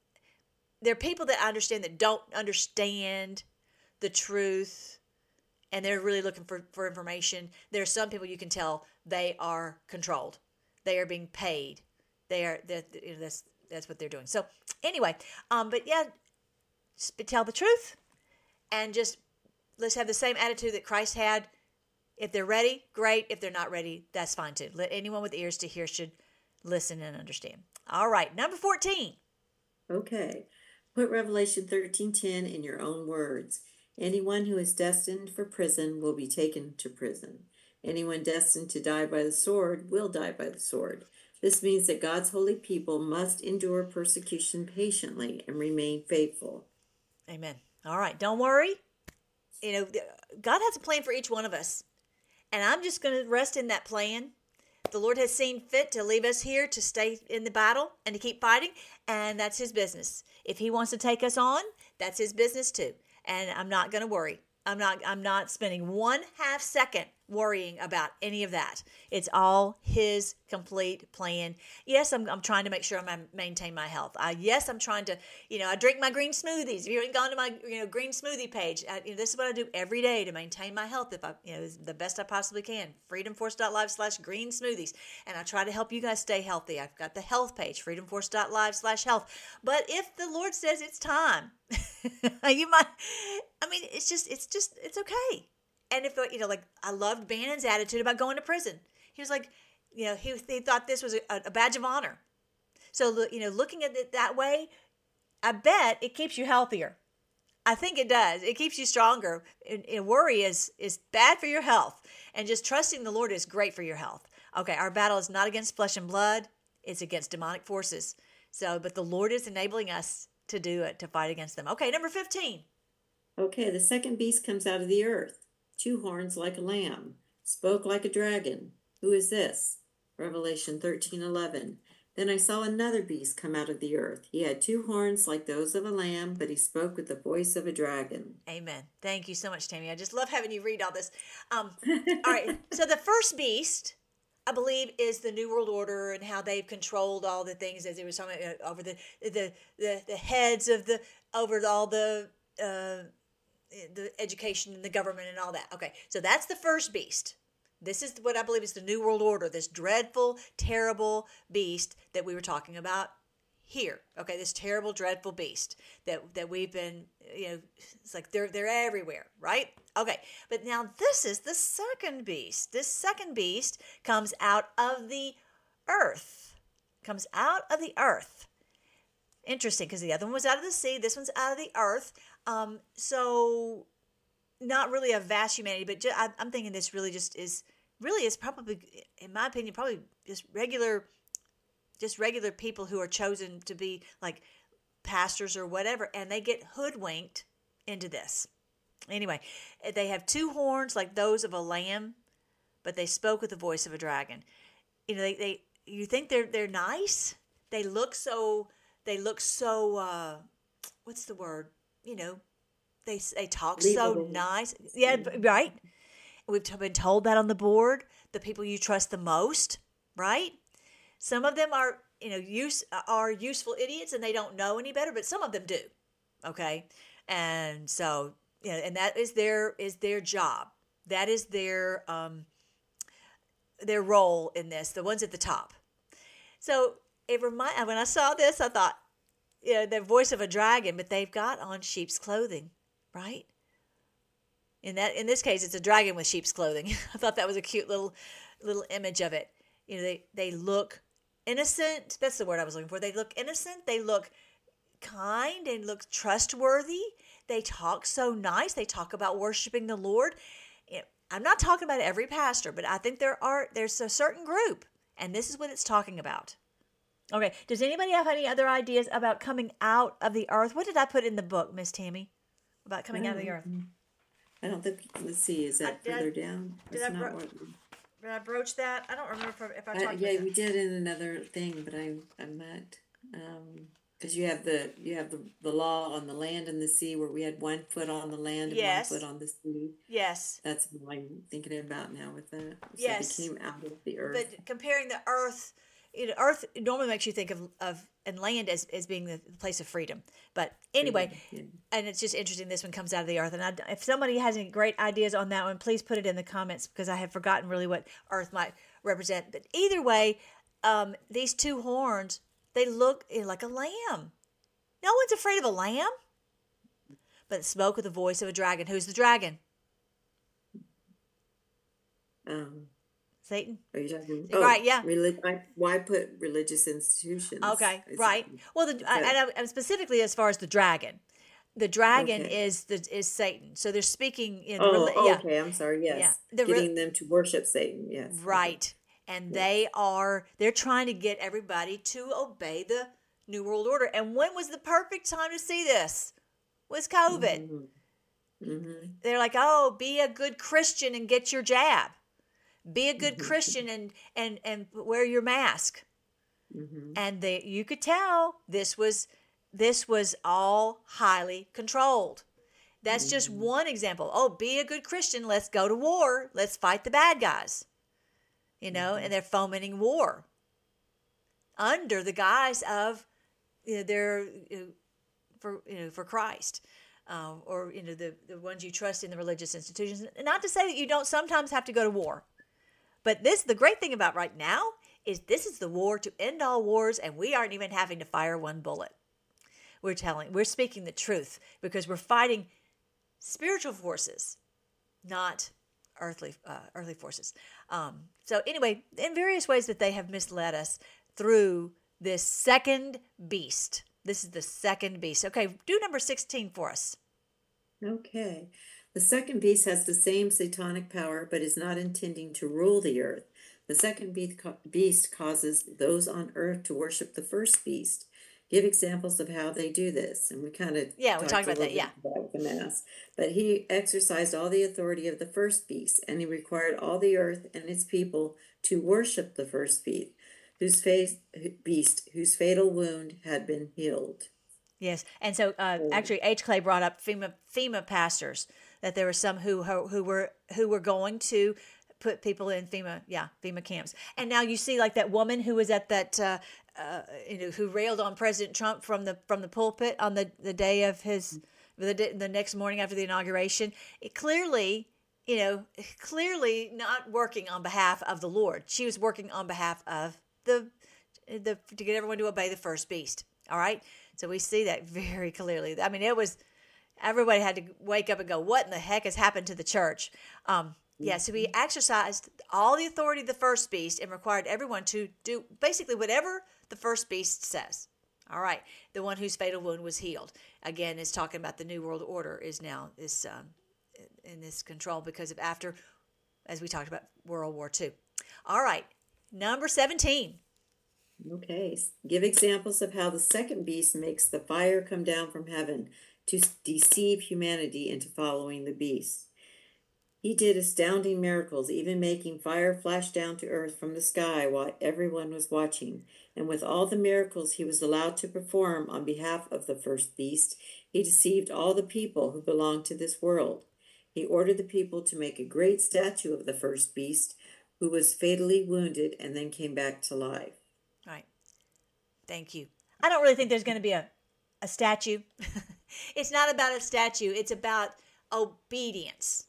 there are people that I understand that don't understand the truth, and they're really looking for, for information. There are some people you can tell they are controlled. They are being paid. They are, you know, that's, that's what they're doing. So anyway, um, but yeah, just tell the truth and just let's have the same attitude that Christ had. If they're ready, great. If they're not ready, that's fine too. Let anyone with ears to hear should listen and understand. All right, number fourteen. Okay. Put Revelation thirteen ten in your own words. Anyone who is destined for prison will be taken to prison. Anyone destined to die by the sword will die by the sword. This means that God's holy people must endure persecution patiently and remain faithful. Amen. All right, don't worry. You know, God has a plan for each one of us. And I'm just going to rest in that plan. The Lord has seen fit to leave us here to stay in the battle and to keep fighting, and that's his business. If he wants to take us on, that's his business too. And I'm not going to worry. I'm not I'm not spending one half second worrying about any of that. It's all his complete plan. Yes, I'm I'm trying to make sure I maintain my health. I, yes, I'm trying to, you know, I drink my green smoothies. If you haven't gone to my, you know, green smoothie page, I, you know, this is what I do every day to maintain my health. If I, you know, the best I possibly can. freedomforce.live slash green smoothies. And I try to help you guys stay healthy. I've got the health page, freedomforce.live slash health. But if the Lord says it's time, you might, I mean, it's just, it's just, it's okay. And if, you know, like, I loved Bannon's attitude about going to prison. He was like, you know, he, he thought this was a, a badge of honor. So, you know, looking at it that way, I bet it keeps you healthier. I think it does. It keeps you stronger. And, and worry is, is bad for your health. And just trusting the Lord is great for your health. Okay, our battle is not against flesh and blood. It's against demonic forces. So, but the Lord is enabling us to do it, to fight against them. Okay, number fifteen. Okay, the second beast comes out of the earth. Two horns like a lamb, spoke like a dragon. Who is this? Revelation thirteen eleven. Then I saw another beast come out of the earth. He had two horns like those of a lamb, but he spoke with the voice of a dragon. Amen. Thank you so much, Tammy. I just love having you read all this. Um, all right, so the first beast, I believe, is the New World Order and how they've controlled all the things, as they were talking about, uh, over the, the the the heads of the, over all the uh, the education and the government and all that. Okay, so that's the first beast. This is what I believe is the New World Order, this dreadful, terrible beast that we were talking about here. Okay, this terrible, dreadful beast that that we've been, you know, it's like they're they're everywhere, right? Okay, but now this is the second beast. This second beast comes out of the earth. Comes out of the earth. Interesting, because the other one was out of the sea. This one's out of the earth. Um, so not really a vast humanity, but just, I, I'm thinking this really just is, really is probably, in my opinion, probably just regular, just regular people who are chosen to be like pastors or whatever, and they get hoodwinked into this. Anyway, they have two horns like those of a lamb, but they spoke with the voice of a dragon. You know, they, they you think they're they're nice. They look so, they look so, uh, what's the word? You know, they they talk so nice. Yeah, right. We've been told that on the board, the people you trust the most, right? Some of them are, you know, use are useful idiots and they don't know any better, but some of them do. Okay? And so, you know, and that is their is their job. That is their um their role in this, the ones at the top. So, it remind when I saw this, I thought, you know, the voice of a dragon, but they've got on sheep's clothing, right? In that, in this case, it's a dragon with sheep's clothing. I thought that was a cute little, little image of it. You know, they they look innocent. That's the word I was looking for. They look innocent. They look kind and look trustworthy. They talk so nice. They talk about worshiping the Lord. You know, I'm not talking about every pastor, but I think there are there's a certain group, and this is what it's talking about. Okay, does anybody have any other ideas about coming out of the earth? What did I put in the book, Miss Tammy, about coming out of the earth? I don't think, let's see, is that I, further did, down? Did I, bro- what, did I broach that? I don't remember if I, if I talked uh, about yeah, that. we did in another thing, but I, I'm not, because um, you have the you have the, the law on the land and the sea where we had one foot on the land and yes. one foot on the sea. Yes. That's what I'm thinking about now with that. So yes. it came out of the earth. But comparing the earth, you know, earth normally makes you think of, of and land as, as being the place of freedom. But anyway, Yeah. and it's just interesting this one comes out of the earth. And I, if somebody has any great ideas on that one, please put it in the comments because I have forgotten really what earth might represent. But either way, um, these two horns, they look like a lamb. No one's afraid of a lamb. But it spoke with the voice of a dragon. Who's the dragon? Um, Satan? are you talking? Right, yeah. Relig- why, why put religious institutions? Okay, Is- right. Well, the, Okay. and, and specifically as far as the dragon, the dragon Okay. is the is Satan. So they're speaking. You know, the Oh, reli- yeah, okay. I'm sorry. Yes. Yeah. The re- Getting them to worship Satan. Yes. Okay. right. And they are they're trying to get everybody to obey the New World Order. And when was the perfect time to see this? Was COVID. Mm-hmm. Mm-hmm. They're like, oh, be a good Christian and get your jab. Be a good Mm-hmm. Christian and and and wear your mask. Mm-hmm. And they, you could tell this was this was all highly controlled. That's just Mm-hmm. one example. Oh, be a good Christian. Let's go to war. Let's fight the bad guys. You know, Mm-hmm. and they're fomenting war under the guise of you know, they're you know, for you know for Christ. Uh, or you know the, the ones you trust in the religious institutions. And not to say that you don't sometimes have to go to war. But this, the great thing about right now is this is the war to end all wars, and we aren't even having to fire one bullet. We're telling, we're speaking the truth because we're fighting spiritual forces, not earthly uh, earthly forces. Um, so anyway, in various ways that they have misled us through this second beast. This is the second beast. Okay, do number sixteen for us. Okay. The second beast has the same satanic power, but is not intending to rule the earth. The second beast causes those on earth to worship the first beast. Give examples of how they do this. And we kind of Yeah, we talked about a that, little yeah. bit about the mass. But he exercised all the authority of the first beast, and he required all the earth and its people to worship the first beast, whose face, beast, whose fatal wound had been healed. Yes, and so uh, actually, H. Clay brought up FEMA FEMA pastors, that there were some who who were who were going to put people in FEMA yeah FEMA camps. And now you see like that woman who was at that uh, uh, you know who railed on President Trump from the from the pulpit on the, the day of his the day, the next morning after the inauguration. It clearly you know clearly not working on behalf of the Lord. She was working on behalf of the the to get everyone to obey the first beast. All right. So we see that very clearly. I mean, it was, everybody had to wake up and go, what in the heck has happened to the church? Um, yeah, so he exercised all the authority of the first beast and required everyone to do basically whatever the first beast says. All right, the one whose fatal wound was healed. Again, is talking about the New World Order is now is um, in this control because of after, as we talked about, World War Two. All right, number seventeen. Okay, give examples of how the second beast makes the fire come down from heaven to deceive humanity into following the beast. He did astounding miracles, even making fire flash down to earth from the sky while everyone was watching. And with all the miracles he was allowed to perform on behalf of the first beast, he deceived all the people who belonged to this world. He ordered the people to make a great statue of the first beast, who was fatally wounded and then came back to life. Right. Thank you. I don't really think there's going to be a, a statue. It's not about a statue. It's about obedience.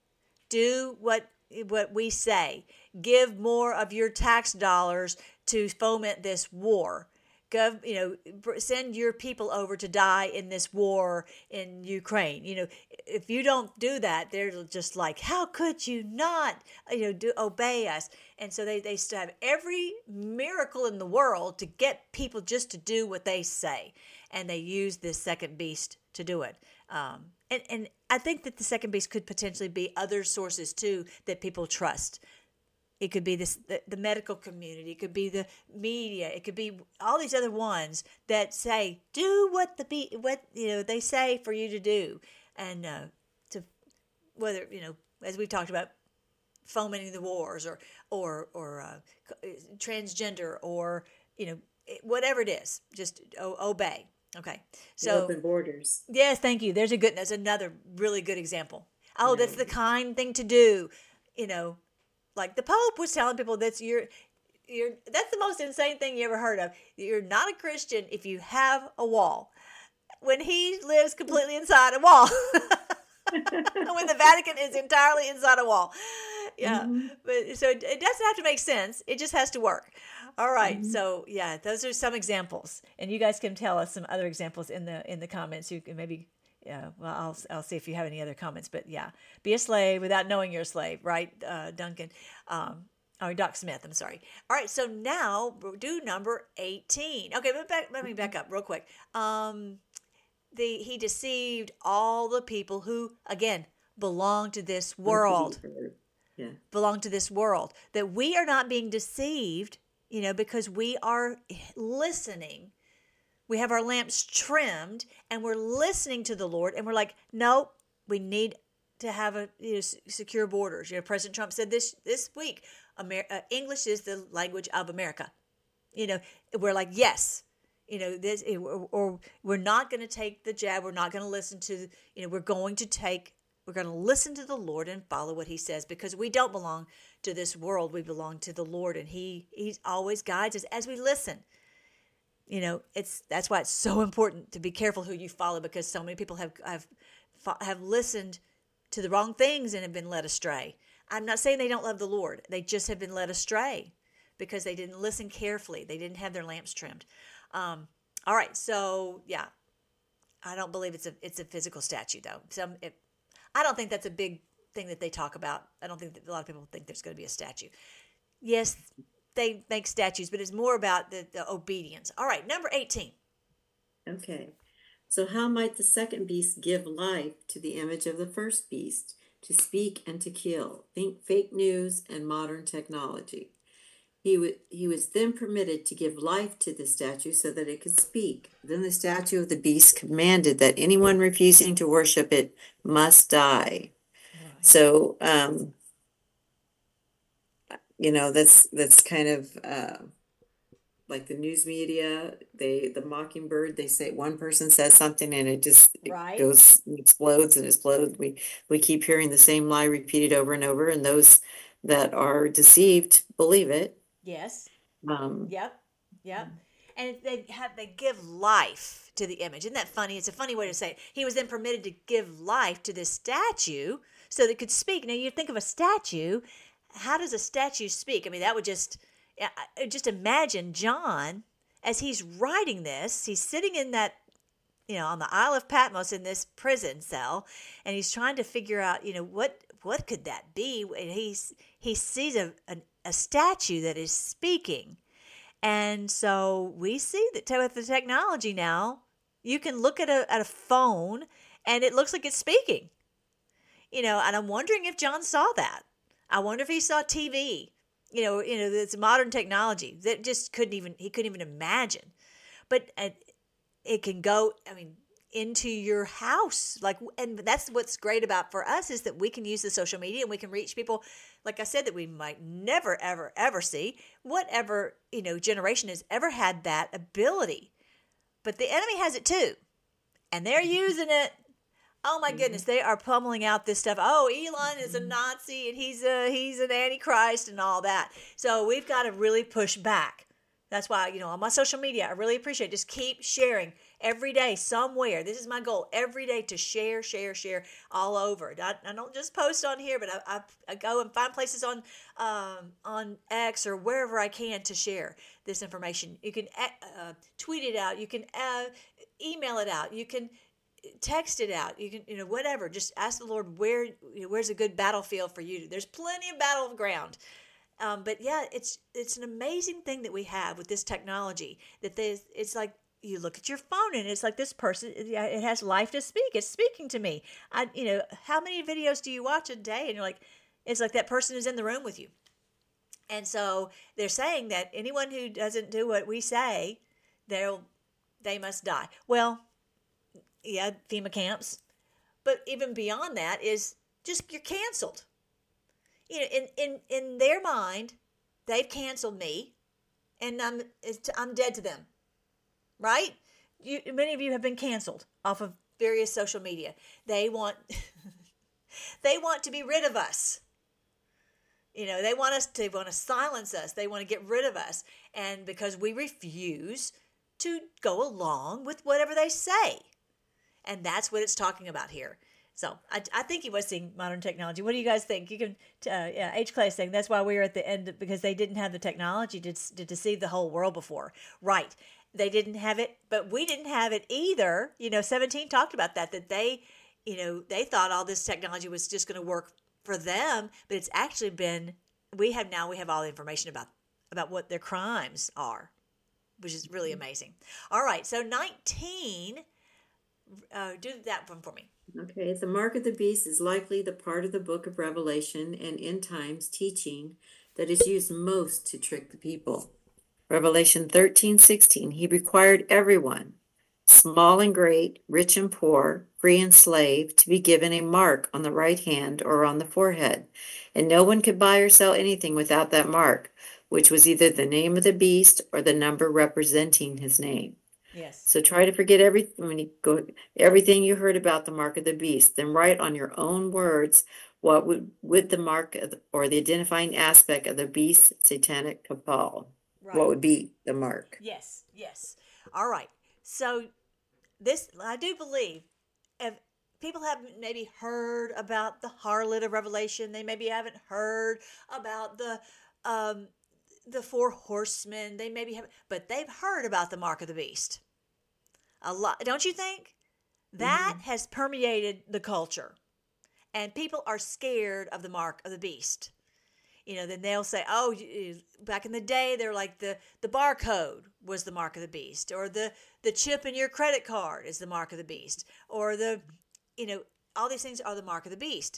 Do what what we say. Give more of your tax dollars to foment this war. Go, you know, send your people over to die in this war in Ukraine. You know, if you don't do that, they're just like, how could you not, you know, do obey us? And so they they have every miracle in the world to get people just to do what they say, and they use this second beast to do it. Um, and and I think that the second beast could potentially be other sources too that people trust. It could be this the, the medical community. It could be the media. It could be all these other ones that say, "Do what the be what you know they say for you to do," and uh, to whether you know, as we talked about, fomenting the wars or or or uh, transgender or you know whatever it is, just o- obey. Okay, so open borders. Yes, thank you. There's a good. That's another really good example. Oh, that's the kind thing to do. You know. Like the Pope was telling people that's your, you're that's the most insane thing you ever heard of. You're not a Christian if you have a wall. When he lives completely inside a wall. When the Vatican is entirely inside a wall. Yeah. Mm-hmm. But so it doesn't have to make sense. It just has to work. All right. Mm-hmm. So yeah, those are some examples. And you guys can tell us some other examples in the in the comments. You can maybe yeah, well I'll I'll see if you have any other comments. But yeah. Be a slave without knowing you're a slave, right, uh, Duncan? Um Oh, Doc Smith, I'm sorry. All right, so now we'll do number eighteen. Okay, let me back, let me back up real quick. Um, the he deceived all the people who, again, belong to this world. Yeah. Belong to this world. That we are not being deceived, you know, because we are listening. We have our lamps trimmed, and we're listening to the Lord, and we're like, no, we need to have a you know, secure borders. You know, President Trump said this this week. Amer- uh, English is the language of America. You know, we're like, yes, you know, this, or, or we're not going to take the jab. We're not going to listen to, you know, we're going to take, we're going to listen to the Lord and follow what he says, because we don't belong to this world. We belong to the Lord, and he, he always guides us as we listen. You know, it's, that's why it's so important to be careful who you follow, because so many people have, have, have listened to the wrong things and have been led astray. I'm not saying they don't love the Lord. They just have been led astray because they didn't listen carefully. They didn't have their lamps trimmed. Um, all right, so yeah, I don't believe it's a it's a physical statue though. Some, it, I don't think that's a big thing that they talk about. I don't think that a lot of people think there's going to be a statue. Yes, they make statues, but it's more about the, the obedience. All right, number eighteen. Okay, so how might the second beast give life to the image of the first beast? To speak and to kill, think fake news and modern technology. He, w- he was then permitted to give life to the statue so that it could speak. Then the statue of the beast commanded that anyone refusing to worship it must die. Right. So, um, you know, that's that's kind of uh, like the news media. They the Mockingbird. They say one person says something and it just right. it goes explodes and explodes. We we keep hearing the same lie repeated over and over, and those that are deceived believe it. Yes. Um, yep. Yep. And they have they give life to the image. Isn't that funny? It's a funny way to say it. He was then permitted to give life to this statue so that it could speak. Now you think of a statue. How does a statue speak? I mean, that would just just imagine John as he's writing this. He's sitting in that, you know, on the Isle of Patmos in this prison cell, and he's trying to figure out, you know, what what could that be? And he's he sees a a, a statue that is speaking. And so we see that with the technology now, you can look at a at a phone and it looks like it's speaking. You know, and I'm wondering if John saw that. I wonder if he saw T V. You know, you know, it's modern technology that just couldn't even he couldn't even imagine. But uh, it can go, I mean, into your house. Like, and that's what's great about for us is that we can use the social media and we can reach people, like I said, that we might never, ever, ever see. Whatever, you know, generation has ever had that ability. But the enemy has it too. And they're using it. Oh my goodness, they are pummeling out this stuff. Oh, Elon is a Nazi and he's a he's an antichrist and all that. So we've got to really push back. That's why, you know, on my social media, I really appreciate it. Just keep sharing every day somewhere. This is my goal every day to share, share, share all over. I, I don't just post on here, but I, I, I go and find places on um, on X or wherever I can to share this information. You can uh, tweet it out. You can uh, email it out. You can text it out. You can, you know, whatever. Just ask the Lord where, you know, where's a good battlefield for you. There's plenty of battleground. Um, but yeah, it's it's an amazing thing that we have with this technology. That there's, it's like you look at your phone and it's like this person. It has life to speak. It's speaking to me. I, you know, how many videos do you watch a day? And you're like, it's like that person is in the room with you. And so they're saying that anyone who doesn't do what we say, they'll they must die. Well. Yeah, FEMA camps. But even beyond that is just you're canceled. You know, in, in, in their mind, they've canceled me, and I'm I'm dead to them. Right? You, many of you have been canceled off of various social media. They want they want to be rid of us. You know, they want us to, they want to silence us. They want to get rid of us. And because we refuse to go along with whatever they say. And that's what it's talking about here. So I, I think he was seeing modern technology. What do you guys think? You can, uh, yeah, H. Clay is saying that's why we were at the end, because they didn't have the technology to, to deceive the whole world before. Right. They didn't have it, but we didn't have it either. You know, seventeen talked about that, that they, you know, they thought all this technology was just going to work for them, but it's actually been, we have now, we have all the information about, about what their crimes are, which is really amazing. All right. So nineteen, uh, do that one for me. Okay, the mark of the beast is likely the part of the book of Revelation and end times teaching that is used most to trick the people. Revelation thirteen sixteen, he required everyone, small and great, rich and poor, free and slave, to be given a mark on the right hand or on the forehead, and no one could buy or sell anything without that mark, which was either the name of the beast or the number representing his name. Yes. So try to forget everything when you go everything you heard about the mark of the beast. Then write on your own words what would with the mark of the, or the identifying aspect of the beast's satanic cabal. Right. What would be the mark? Yes. Yes. All right. So this, I do believe, if people have maybe heard about the harlot of Revelation, they maybe haven't heard about the um, the four horsemen. They maybe have, but they've heard about the mark of the beast. A lot, don't you think? That mm-hmm. has permeated the culture, and people are scared of the mark of the beast. You know, then they'll say, "Oh, back in the day, they're like the the barcode was the mark of the beast, or the the chip in your credit card is the mark of the beast, or the, you know, all these things are the mark of the beast."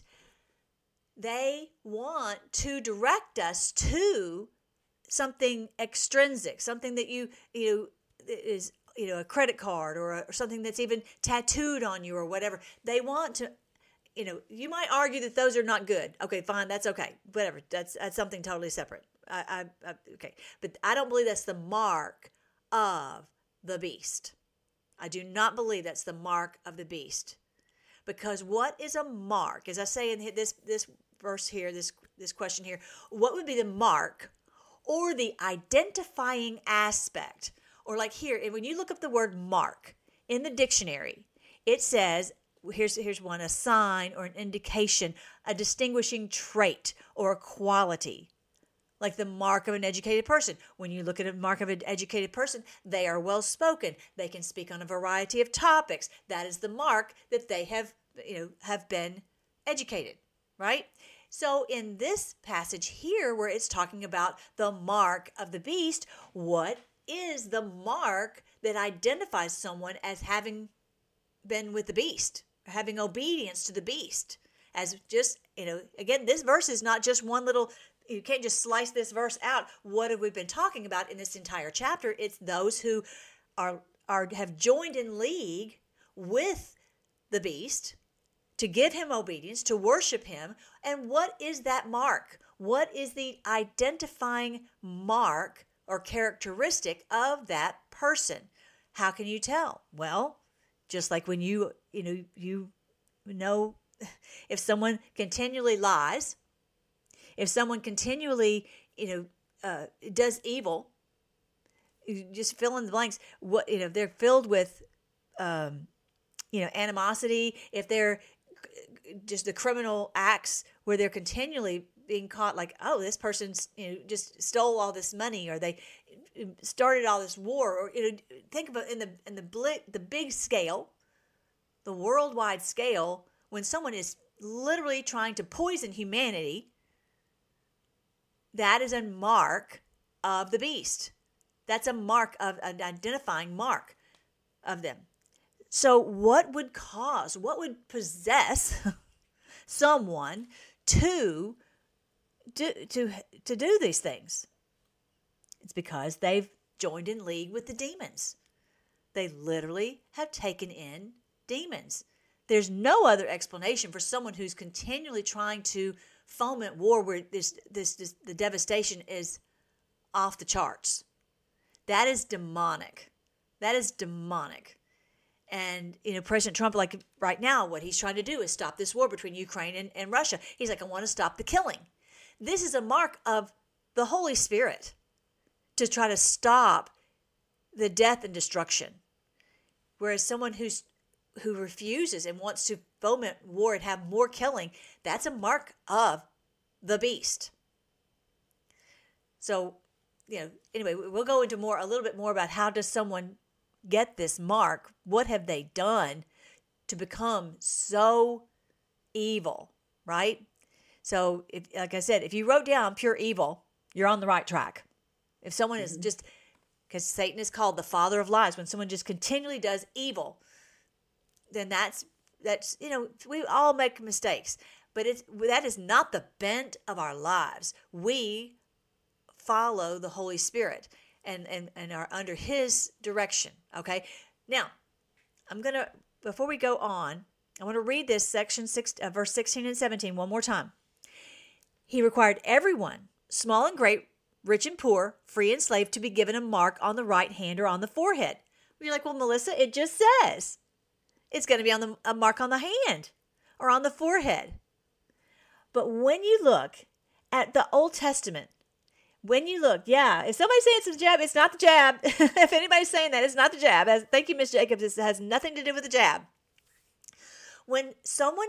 They want to direct us to something extrinsic, something that you you know is you know a credit card, or, a, or something that's even tattooed on you or whatever. They want to, you know, you might argue that those are not good. Okay, fine, that's okay, whatever. That's that's something totally separate. I, I, I okay, but I don't believe that's the mark of the beast. I do not believe that's the mark of the beast, because what is a mark? As I say in this this verse here, this this question here, what would be the mark or the identifying aspect? Or like here, when you look up the word mark in the dictionary, it says, here's here's one, a sign or an indication, a distinguishing trait or a quality, like the mark of an educated person. When you look at a mark of an educated person, they are well-spoken. They can speak on a variety of topics. That is the mark that they have, you know, have been educated, right? So in this passage here, where it's talking about the mark of the beast, what is the mark that identifies someone as having been with the beast, having obedience to the beast? As just, you know, again, this verse is not just one little, you can't just slice this verse out. What have we been talking about in this entire chapter? It's those who are are have joined in league with the beast to give him obedience, to worship him. And what is that mark? What is the identifying mark or characteristic of that person? How can you tell? Well, just like when you, you know, you know, if someone continually lies, if someone continually, you know, uh, does evil, you just fill in the blanks. What, you know, they're filled with, um, you know, animosity. If they're just the criminal acts where they're continually being caught, like, oh, this person's, you know, just stole all this money, or they started all this war, or, you know, think about in the in the bl- the big scale, the worldwide scale, when someone is literally trying to poison humanity, that is a mark of the beast. That's a mark of an identifying mark of them. So what would cause, what would possess someone to do, to, to do these things? It's because they've joined in league with the demons. They literally have taken in demons. There's no other explanation for someone who's continually trying to foment war where this, this, this the devastation is off the charts. That is demonic. That is demonic. And, you know, President Trump, like right now, what he's trying to do is stop this war between Ukraine and, and Russia. He's like, I want to stop the killing. This is a mark of the Holy Spirit to try to stop the death and destruction. Whereas someone who's who refuses and wants to foment war and have more killing, that's a mark of the beast. So, you know, anyway, we'll go into more, a little bit more about how does someone get this mark? What have they done to become so evil, right? So, if, like I said, if you wrote down pure evil, you're on the right track. If someone mm-hmm. is just, because Satan is called the father of lies, when someone just continually does evil, then that's, that's you know, we all make mistakes. But it's that is not the bent of our lives. We follow the Holy Spirit and, and, and are under his direction, okay? Now, I'm going to, before we go on, I want to read this section six, uh, verse sixteen and seventeen one more time. He required everyone, small and great, rich and poor, free and slave, to be given a mark on the right hand or on the forehead. You're like, well, Melissa, it just says it's going to be on the a mark on the hand or on the forehead. But when you look at the Old Testament, when you look, yeah, if somebody's saying it's a jab, it's not the jab. If anybody's saying that, it's not the jab. As, thank you, Miss Jacobs. This has nothing to do with the jab. When someone,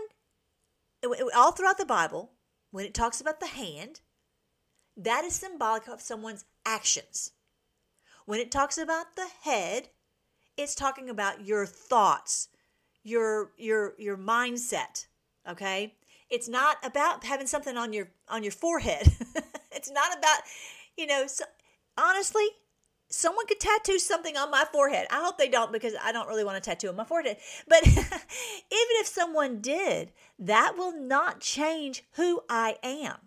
all throughout the Bible, when it talks about the hand, that is symbolic of someone's actions. When it talks about the head, it's talking about your thoughts, your your your mindset. Okay, it's not about having something on your on your forehead. It's not about, you know, so, honestly, someone could tattoo something on my forehead. I hope they don't, because I don't really want a tattoo on my forehead. But even if someone did, that will not change who I am.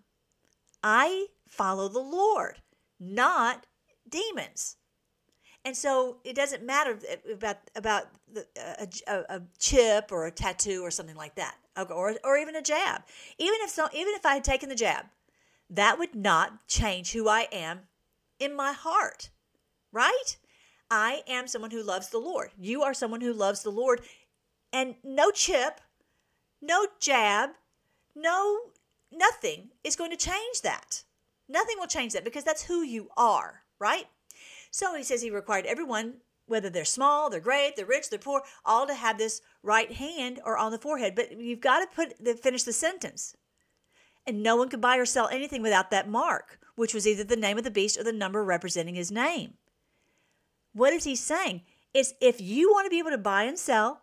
I follow the Lord, not demons. And so it doesn't matter about about the, a, a, a chip or a tattoo or something like that, or or even a jab. Even if so, even if I had taken the jab, that would not change who I am in my heart, right? I am someone who loves the Lord. You are someone who loves the Lord, and no chip, no jab, no nothing is going to change that. Nothing will change that, because that's who you are, right? So he says he required everyone, whether they're small, they're great, they're rich, they're poor, all to have this right hand or on the forehead. But you've got to put the, finish the sentence. And no one could buy or sell anything without that mark, which was either the name of the beast or the number representing his name. What is he saying? It's if you want to be able to buy and sell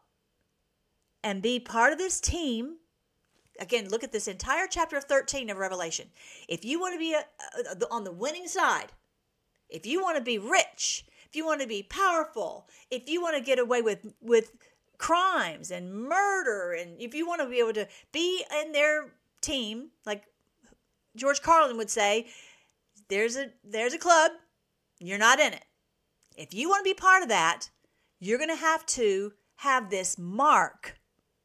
and be part of this team. Again, look at this entire chapter of thirteen of Revelation. If you want to be a, a, on the winning side, if you want to be rich, if you want to be powerful, if you want to get away with, with crimes and murder, and if you want to be able to be in their team, like George Carlin would say, there's a there's a club, you're not in it. If you want to be part of that, you're going to have to have this mark.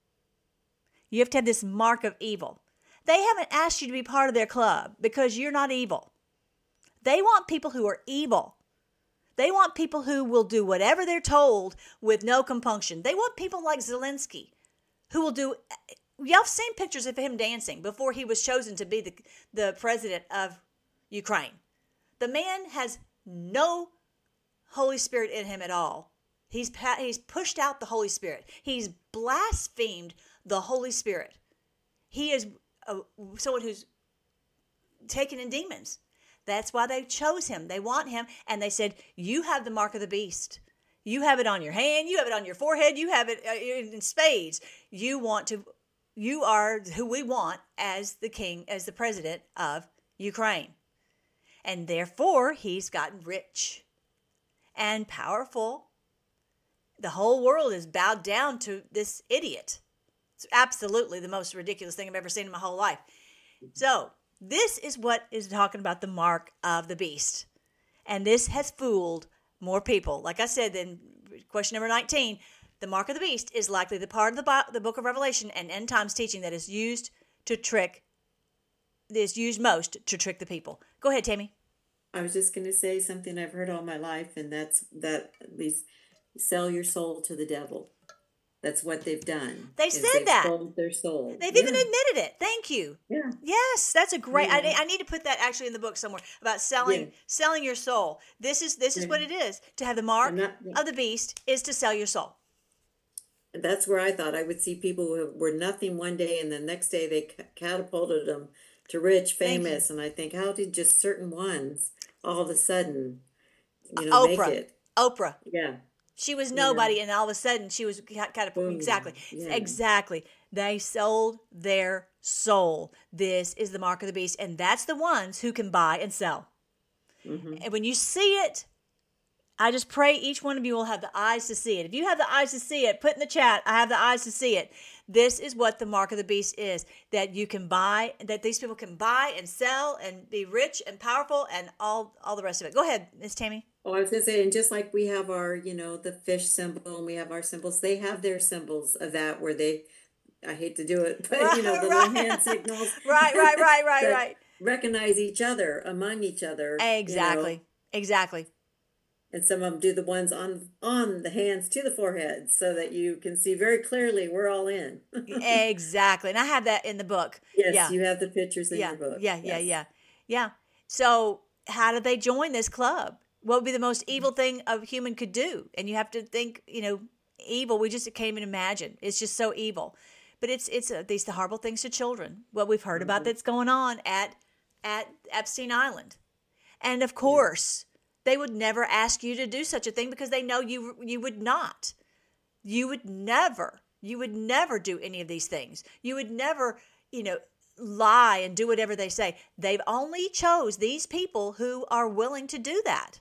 You have to have this mark of evil. They haven't asked you to be part of their club because you're not evil. They want people who are evil. They want people who will do whatever they're told with no compunction. They want people like Zelensky, who will do... Y'all have seen pictures of him dancing before he was chosen to be the, the president of Ukraine. The man has no Holy Spirit in him at all. He's he's pushed out the Holy Spirit. He's blasphemed the Holy Spirit. He is a, someone who's taken in demons. That's why they chose him. They want him, and they said, you have the mark of the beast. You have it on your hand. You have it on your forehead. You have it in spades. You want to... You are who we want as the king, as the president of Ukraine. And therefore, he's gotten rich and powerful. The whole world is bowed down to this idiot. It's absolutely the most ridiculous thing I've ever seen in my whole life. So, this is what is talking about the mark of the beast. And this has fooled more people. Like I said, then question number nineteen, the mark of the beast is likely the part of the, the book of Revelation and end times teaching that is used to trick, is used most to trick the people. Go ahead, Tammy. I was just going to say something I've heard all my life, and that's that we sell your soul to the devil. That's what they've done. They is said they've that. sold their soul. They've Yeah. even admitted it. Thank you. Yeah. Yes, that's a great. Yeah. I, I need to put that actually in the book somewhere about selling Yeah. selling your soul. This is this is Yeah. what it is. To have the mark I'm not- of the beast is to sell your soul. And that's where I thought I would see people who were nothing one day, and the next day they ca- catapulted them to rich, Thank you. famous. And I think, how did just certain ones all of a sudden, you know, make Oprah. it? Oprah. Yeah. She was Yeah. nobody, and all of a sudden she was kind of Boom. exactly, Yeah. exactly. They sold their soul. This is the mark of the beast, and that's the ones who can buy and sell. Mhm. And when you see it, I just pray each one of you will have the eyes to see it. If you have the eyes to see it, put in the chat, I have the eyes to see it. This is what the mark of the beast is, that you can buy, that these people can buy and sell and be rich and powerful and all, all the rest of it. Go ahead, Miss Tammy. Oh, I was gonna say, and just like we have our, you know, the fish symbol, and we have our symbols, they have their symbols of that where they, I hate to do it, but you know, the Right. little hand signals. Right, right, right, right, that right. Recognize each other among each other. you know, Exactly, exactly. and some of them do the ones on on the hands to the forehead so that you can see very clearly we're all in. Exactly. And I have that in the book. Yes, Yeah. you have the pictures in Yeah. your book. Yeah. Yeah. Yes. Yeah. Yeah. So how did they join this club? What would be the most evil thing a human could do? And you have to think, you know, evil. We just can't even imagine. It's just so evil. But it's it's uh, these the horrible things to children. What we've heard about that's going on at at Epstein Island, and of course they would never ask you to do such a thing because they know you you would not. You would never. You would never do any of these things. You would never, you know, lie and do whatever they say. They've only chose these people who are willing to do that.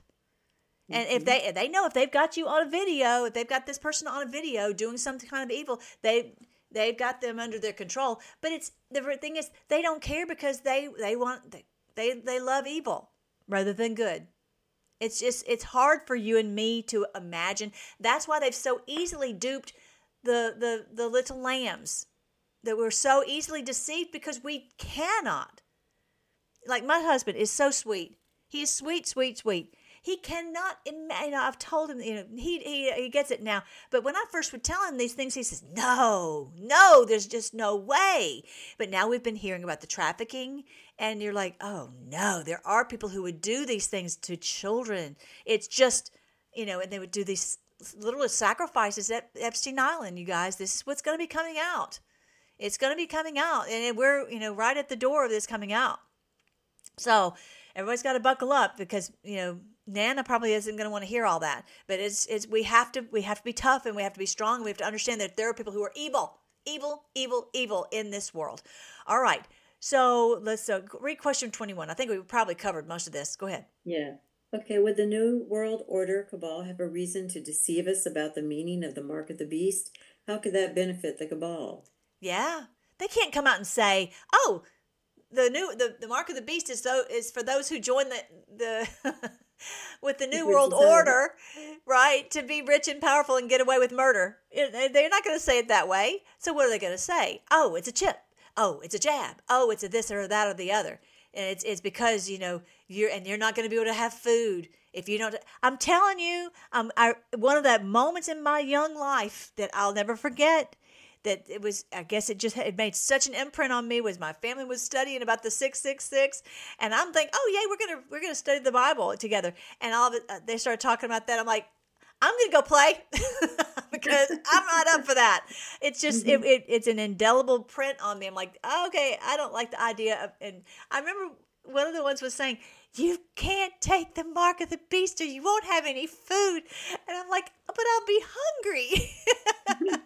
And if they if they know if they've got you on a video, if they've got this person on a video doing some kind of evil, they they've got them under their control. But it's the thing is they don't care because they they want they they, they love evil rather than good. It's just it's hard for you and me to imagine. That's why they've so easily duped the the the little lambs. That we're so easily deceived because we cannot. Like my husband is so sweet. He is sweet, sweet, sweet. He cannot imagine. You know, I've told him, you know, he, he he gets it now. But when I first would tell him these things, he says, no, no, there's just no way. But now we've been hearing about the trafficking, and you're like, oh, no, there are people who would do these things to children. It's just, you know, and they would do these little sacrifices at Epstein Island, you guys. This is what's going to be coming out. It's going to be coming out, and we're, you know, right at the door of this coming out. So everybody's got to buckle up because, you know, Nana probably isn't going to want to hear all that. But it's it's we have to we have to be tough and we have to be strong. And we have to understand that there are people who are evil, evil, evil, evil in this world. All right. So let's uh, read question twenty-one. I think we probably covered most of this. Go ahead. Yeah. Okay, would the New World Order cabal have a reason to deceive us about the meaning of the mark of the beast? How could that benefit the cabal? Yeah. They can't come out and say, oh, the new the, the mark of the beast is so is for those who join the the with the New World Order, right, to be rich and powerful and get away with murder. It, they're not going to say it that way. So what are they going to say? Oh, it's a chip. Oh, it's a jab. Oh, it's a this or that or the other. And it's it's because, you know, you're and you're not going to be able to have food if you don't. I'm telling you, um, I one of the moments in my young life that I'll never forget. That it was, I guess it just it made such an imprint on me was my family was studying about the six six six, and I'm thinking, oh yeah, we're gonna we're gonna study the Bible together, and all of it, uh, they started talking about that. I'm like, I'm gonna go play because I'm not up for that. It's just Mm-hmm. it, it it's an indelible print on me. I'm like, oh, okay, I don't like the idea of. And I remember one of the ones was saying, you can't take the mark of the beast or you won't have any food, and I'm like, but I'll be hungry.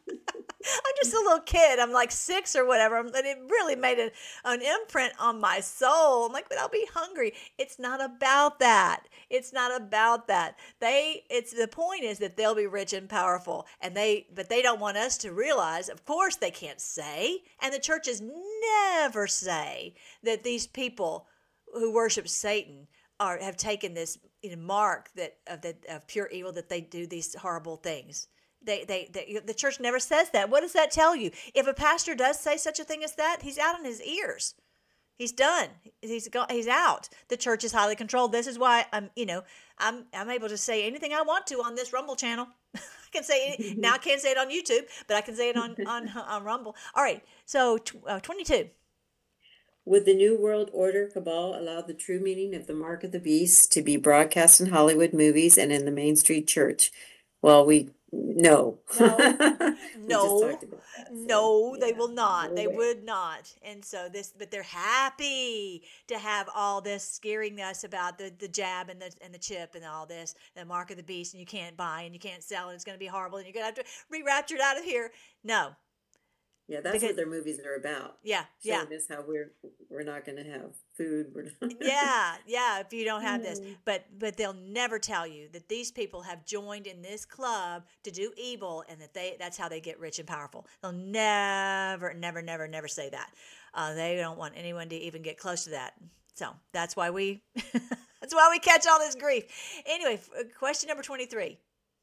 I'm just a little kid. I'm like six or whatever. And it really made a, an imprint on my soul. I'm like, but I'll be hungry. It's not about that. It's not about that. They, it's the point is that they'll be rich and powerful. And they, but they don't want us to realize, of course they can't say, and the churches never say that these people who worship Satan are, have taken this, you know, mark that of, the, of pure evil, that they do these horrible things. They, they, they, the church never says that. What does that tell you? If a pastor does say such a thing as that, he's out on his ears. He's done. He's go, he's out. The church is highly controlled. This is why I'm, you know, I'm, I'm able to say anything I want to on this Rumble channel. I can say it now. I can't say it on YouTube, but I can say it on on, on Rumble. All right. So uh, twenty-two. Would the New World Order cabal allow the true meaning of the mark of the beast to be broadcast in Hollywood movies and in the Main Street Church? Well, we no. No, We just no, talked about that. So, no, they yeah, will not. no They way. would not. And so this, but they're happy to have all this scaring us about the, the jab and the and the chip and all this, the mark of the beast, and you can't buy and you can't sell and it's going to be horrible and you're going to have to be raptured out of here. No, Yeah, that's because what their movies are about. yeah, yeah. Showing us how we're we're not going to have food. We're not. Yeah, yeah, if you don't have this. Mm. But but they'll never tell you that these people have joined in this club to do evil and that they that's how they get rich and powerful. They'll never, never, never, never say that. Uh, they don't want anyone to even get close to that. So that's why we that's why we catch all this grief. Anyway, question number twenty-three.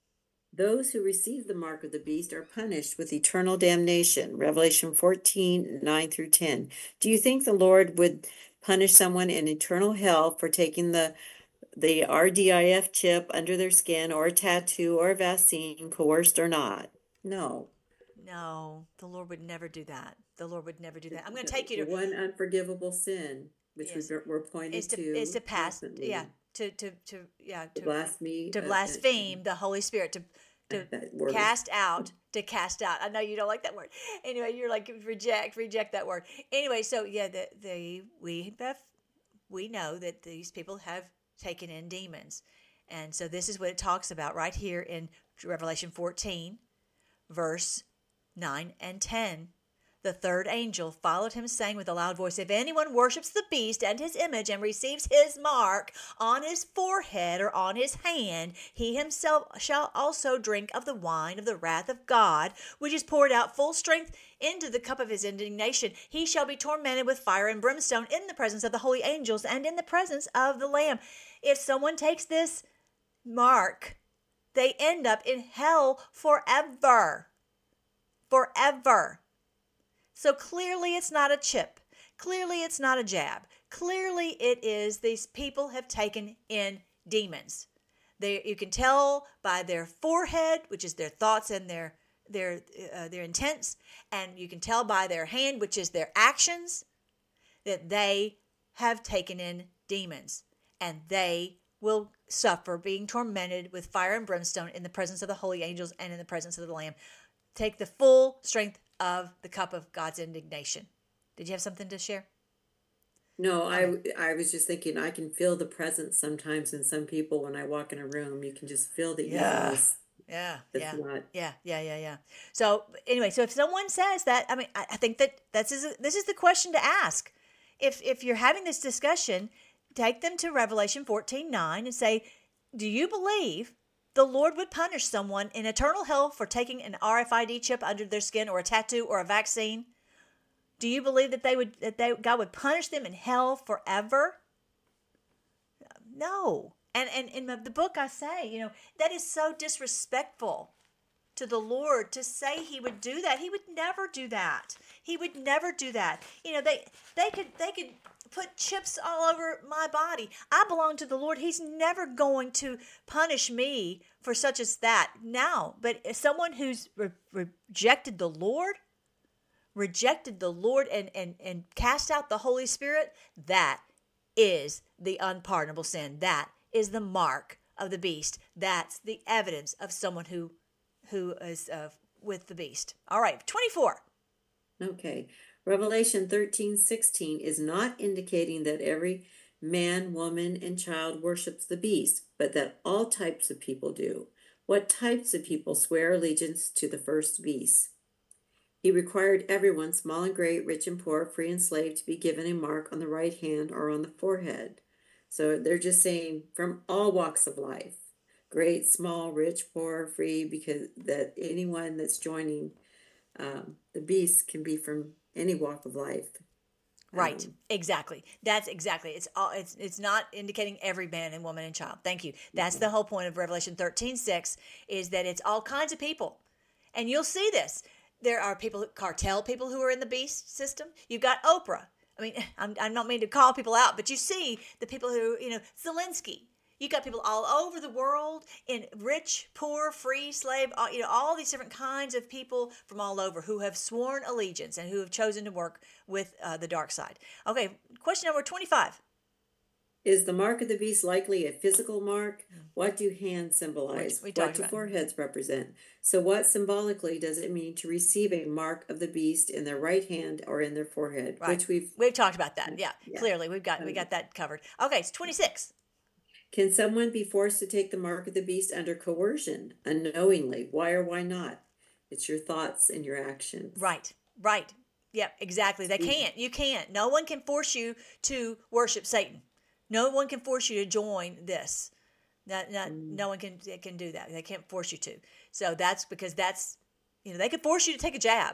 Those who receive the mark of the beast are punished with eternal damnation. Revelation fourteen, nine through ten. Do you think the Lord would punish someone in eternal hell for taking the the R D I F chip under their skin or a tattoo or a vaccine, coerced or not? No. No, the Lord would never do that. The Lord would never do that. I'm going to take you The to one unforgivable sin, which Yes. we're, we're pointed is to to is to pass constantly. yeah to to to yeah To to blaspheme. to uh, uh, blaspheme the Holy Spirit, to to that word. cast out, to cast out. I know you don't like that word. Anyway, you're like reject, reject that word. Anyway, so yeah, the the we have we know that these people have taken in demons, and so this is what it talks about right here in Revelation fourteen, verse nine and ten. The third angel followed him, saying with a loud voice, if anyone worships the beast and his image and receives his mark on his forehead or on his hand, he himself shall also drink of the wine of the wrath of God, which is poured out full strength into the cup of his indignation. He shall be tormented with fire and brimstone in the presence of the holy angels and in the presence of the Lamb. If someone takes this mark, they end up in hell forever. Forever. So clearly it's not a chip. Clearly it's not a jab. Clearly it is these people have taken in demons. They, you can tell by their forehead, which is their thoughts and their their uh, their intents, and you can tell by their hand, which is their actions, that they have taken in demons, and they will suffer being tormented with fire and brimstone in the presence of the holy angels and in the presence of the Lamb. Take the full strength of the cup of God's indignation. Did you have something to share? No, I, I was just thinking I can feel the presence sometimes in some people when I walk in a room. You can just feel the Yeah. evilness. Yeah, That's yeah, not. yeah, yeah, yeah, yeah. So anyway, so if someone says that, I mean, I, I think that that's is this is the question to ask. If if you're having this discussion, take them to Revelation fourteen nine and say, do you believe the Lord would punish someone in eternal hell for taking an R F I D chip under their skin or a tattoo or a vaccine? Do you believe that they would that they God would punish them in hell forever? No. And and in the book I say, you know, that is so disrespectful to the Lord to say he would do that. He would never do that. He would never do that. You know, they they could they could put chips all over my body. I belong to the Lord. He's never going to punish me for such as that. Now, but as someone who's re- rejected the Lord, rejected the Lord and, and, and cast out the Holy Spirit, that is the unpardonable sin. That is the mark of the beast. That's the evidence of someone who who is uh, with the beast. All right, twenty-four. Okay. Revelation thirteen sixteen is not indicating that every man, woman, and child worships the beast, but that all types of people do. What types of people swear allegiance to the first beast? He required everyone, small and great, rich and poor, free and slave, to be given a mark on the right hand or on the forehead. So they're just saying from all walks of life, great, small, rich, poor, free, because that anyone that's joining um, the beast can be from any walk of life. Right. Um, Exactly. That's exactly. It's all. It's it's not indicating every man and woman and child. Thank you. That's the whole point of Revelation thirteen six, is that it's all kinds of people, and you'll see this. There are people, cartel people, who are in the beast system. You've got Oprah. I mean, I'm, I don't mean to call people out, but you see the people who, you know, Zelensky. You got people all over the world, in rich, poor, free, slave, all, you know, all these different kinds of people from all over who have sworn allegiance and who have chosen to work with uh, the dark side. Okay, question number twenty-five. Is the mark of the beast likely a physical mark? What do hands symbolize? We, we what do about. foreheads represent? So what symbolically does it mean to receive a mark of the beast in their right hand or in their forehead? Right. Which we've we've talked about that. Yeah, yeah. clearly we've got we got that covered. Okay, it's twenty-six. Can someone be forced to take the mark of the beast under coercion, unknowingly? Why or why not? It's your thoughts and your actions. Right, right. Yep, exactly. They can't. You can't. No one can force you to worship Satan. No one can force you to join this. Not, not, mm. No one can can do that. They can't force you to. So that's because that's, you know, they could force you to take a jab.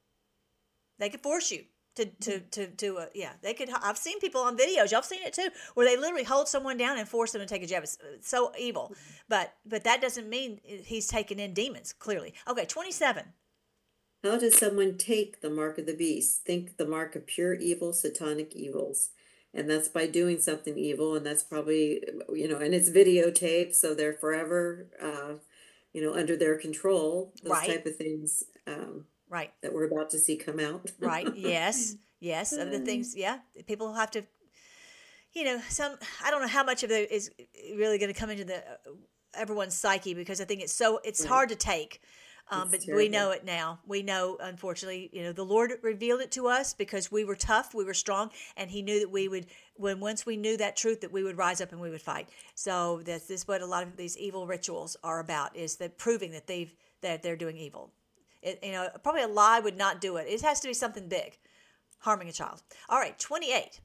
They could force you to to to to uh, yeah. They could. I've seen people on videos. Y'all have seen it too, where they literally hold someone down and force them to take a jab. It's, it's so evil. But but that doesn't mean he's taking in demons. Clearly. Okay, twenty-seven. How does someone take the mark of the beast? Think the mark of pure evil, satanic evils. And that's by doing something evil, and that's probably, you know, and it's videotaped, so they're forever, uh, you know, under their control. Those right. type of things, um, right, that we're about to see come out. Right. Yes. Yes. Of the things, yeah, people have to, you know, some. I don't know how much of it is really going to come into the uh, everyone's psyche, because I think it's so it's right. hard to take. Um, but terrible. We know it now. We know, unfortunately, you know, the Lord revealed it to us because we were tough, we were strong, and He knew that we would, when once we knew that truth, that we would rise up and we would fight. So that's this is what a lot of these evil rituals are about: is that proving that they've that they're doing evil. It, you know, probably a lie would not do it. It has to be something big, harming a child. All right, twenty-eight.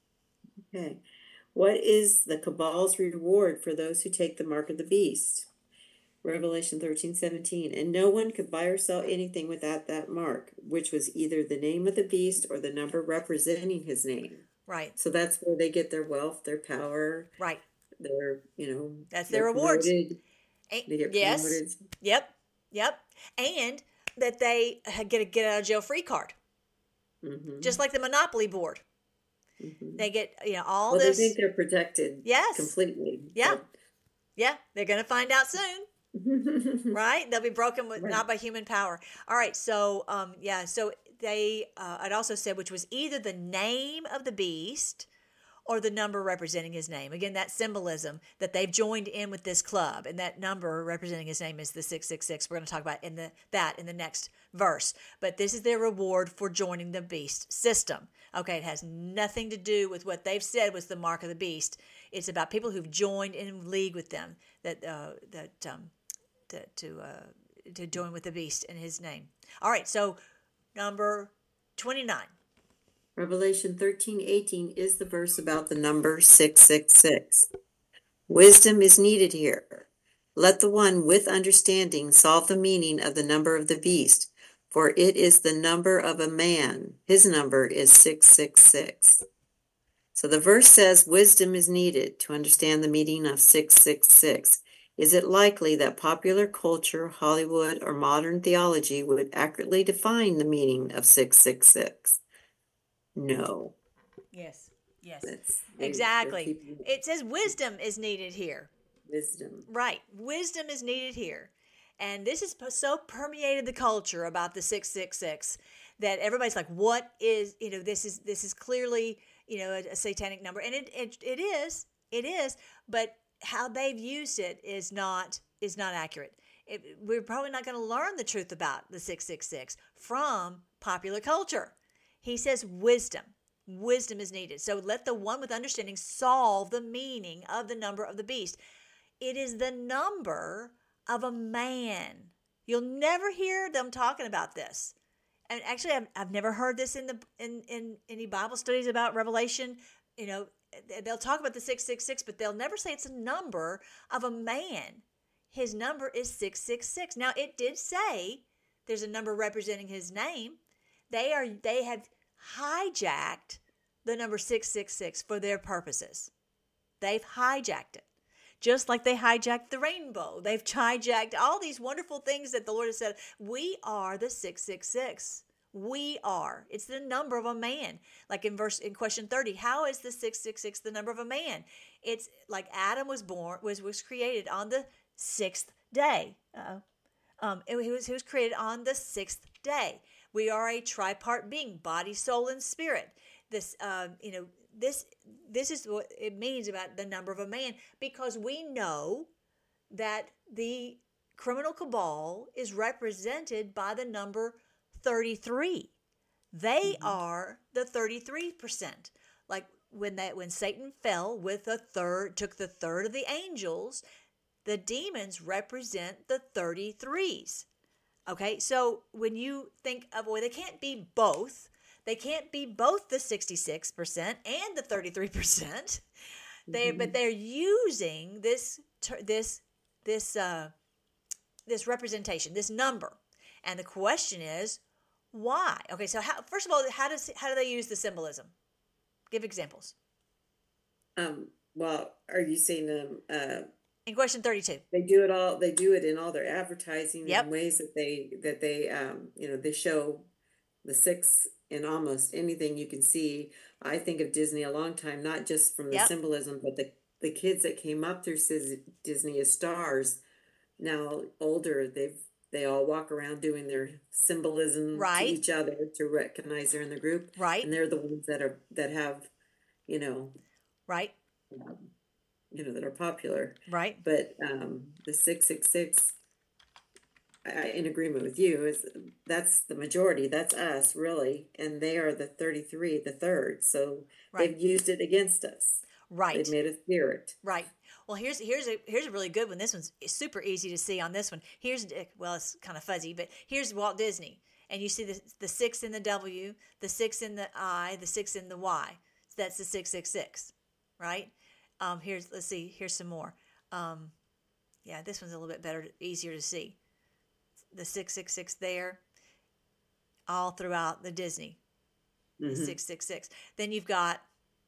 Okay, what is the Cabal's reward for those who take the mark of the beast? Revelation thirteen seventeen, and no one could buy or sell anything without that mark, which was either the name of the beast or the number representing his name. Right. So that's where they get their wealth, their power. Right. Their, you know, that's their rewards. And, they get yes. promoted. Yep. Yep. And that they get a get out of jail free card. Mm-hmm. Just like the Monopoly board. Mm-hmm. They get, you know, all well, this. They think they're protected. Yes. Completely. Yeah. But... Yeah. They're going to find out soon. Right? They'll be broken with right. not by human power. All right. So, um, yeah. So they, uh, I'd also said, which was either the name of the beast or the number representing his name. Again, that symbolism that they've joined in with this club, and that number representing his name is the six six six. We're going to talk about in the that in the next verse. But this is their reward for joining the beast system. Okay, it has nothing to do with what they've said was the mark of the beast. It's about people who've joined in league with them, that uh, that um, to to, uh, to join with the beast in his name. All right, so number twenty-nine. Revelation thirteen eighteen is the verse about the number six six six. Wisdom is needed here. Let the one with understanding solve the meaning of the number of the beast, for it is the number of a man. His number is six six six. So the verse says wisdom is needed to understand the meaning of six six six. Is it likely that popular culture, Hollywood, or modern theology would accurately define the meaning of six six six? No. Yes, yes, That's, exactly. It says wisdom is needed here. Wisdom. Right. Wisdom is needed here. And this is so permeated the culture about the six six six that everybody's like, what is, you know, this is this is clearly, you know, a, a satanic number. And it, it it is, it is, but how they've used it is not is not accurate. It, we're probably not going to learn the truth about the six six six from popular culture. He says wisdom. Wisdom is needed. So let the one with understanding solve the meaning of the number of the beast. It is the number of a man. You'll never hear them talking about this. And actually, I've, I've never heard this in the in, in any Bible studies about Revelation. You know, they'll talk about the six six six, but they'll never say it's a number of a man. His number is six six six. Now, it did say there's a number representing his name. They are they have hijacked the number six six six for their purposes. They've hijacked it. Just like they hijacked the rainbow. They've hijacked all these wonderful things that the Lord has said. We are the six six six. We are. It's the number of a man. Like in verse in question thirty, how is the six six six the number of a man? It's like Adam was born was was created on the sixth day. Uh-oh. Um, it, he was he was created on the sixth day. We are a tripart being, body, soul, and spirit. This, um, you know, this this is what it means about the number of a man, because we know that the criminal cabal is represented by the number thirty-three. They mm-hmm. are the thirty-three percent. Like when that when Satan fell with a third, took the third of the angels, the demons represent the thirty-threes. Okay, so when you think of, well, they can't be both. They can't be both the sixty-six percent and the thirty-three percent. They, mm-hmm. but they're using this this this uh, this representation, this number, and the question is, why? Okay, so how, first of all, how does how do they use the symbolism? Give examples. Um. Well, are you saying um? Uh, in question thirty-two, they do it all. They do it in all their advertising yep. in ways that they that they um you know they show the six in almost anything you can see. I think of Disney a long time, not just from the yep. symbolism, but the the kids that came up through Disney as stars. Now older, they've they all walk around doing their symbolism right. to each other to recognize they're in the group, right? And they're the ones that are that have, you know, right. Um, you know, that are popular, right? But um, the six six six, I, in agreement with you, is that's the majority. That's us, really, and they are the thirty-three, the third. So right. they've used it against us. Right. They've made us fear it. Right. Well, here's here's a here's a really good one. This one's super easy to see on this one. Here's well, it's kind of fuzzy, but here's Walt Disney, and you see the the six in the W, the six in the I, the six in the Y. So that's the six six six, right? Um, here's let's see. Here's some more. Um, yeah, this one's a little bit better, easier to see. The six six six there, all throughout the Disney. Mm-hmm. The six six six. Then you've got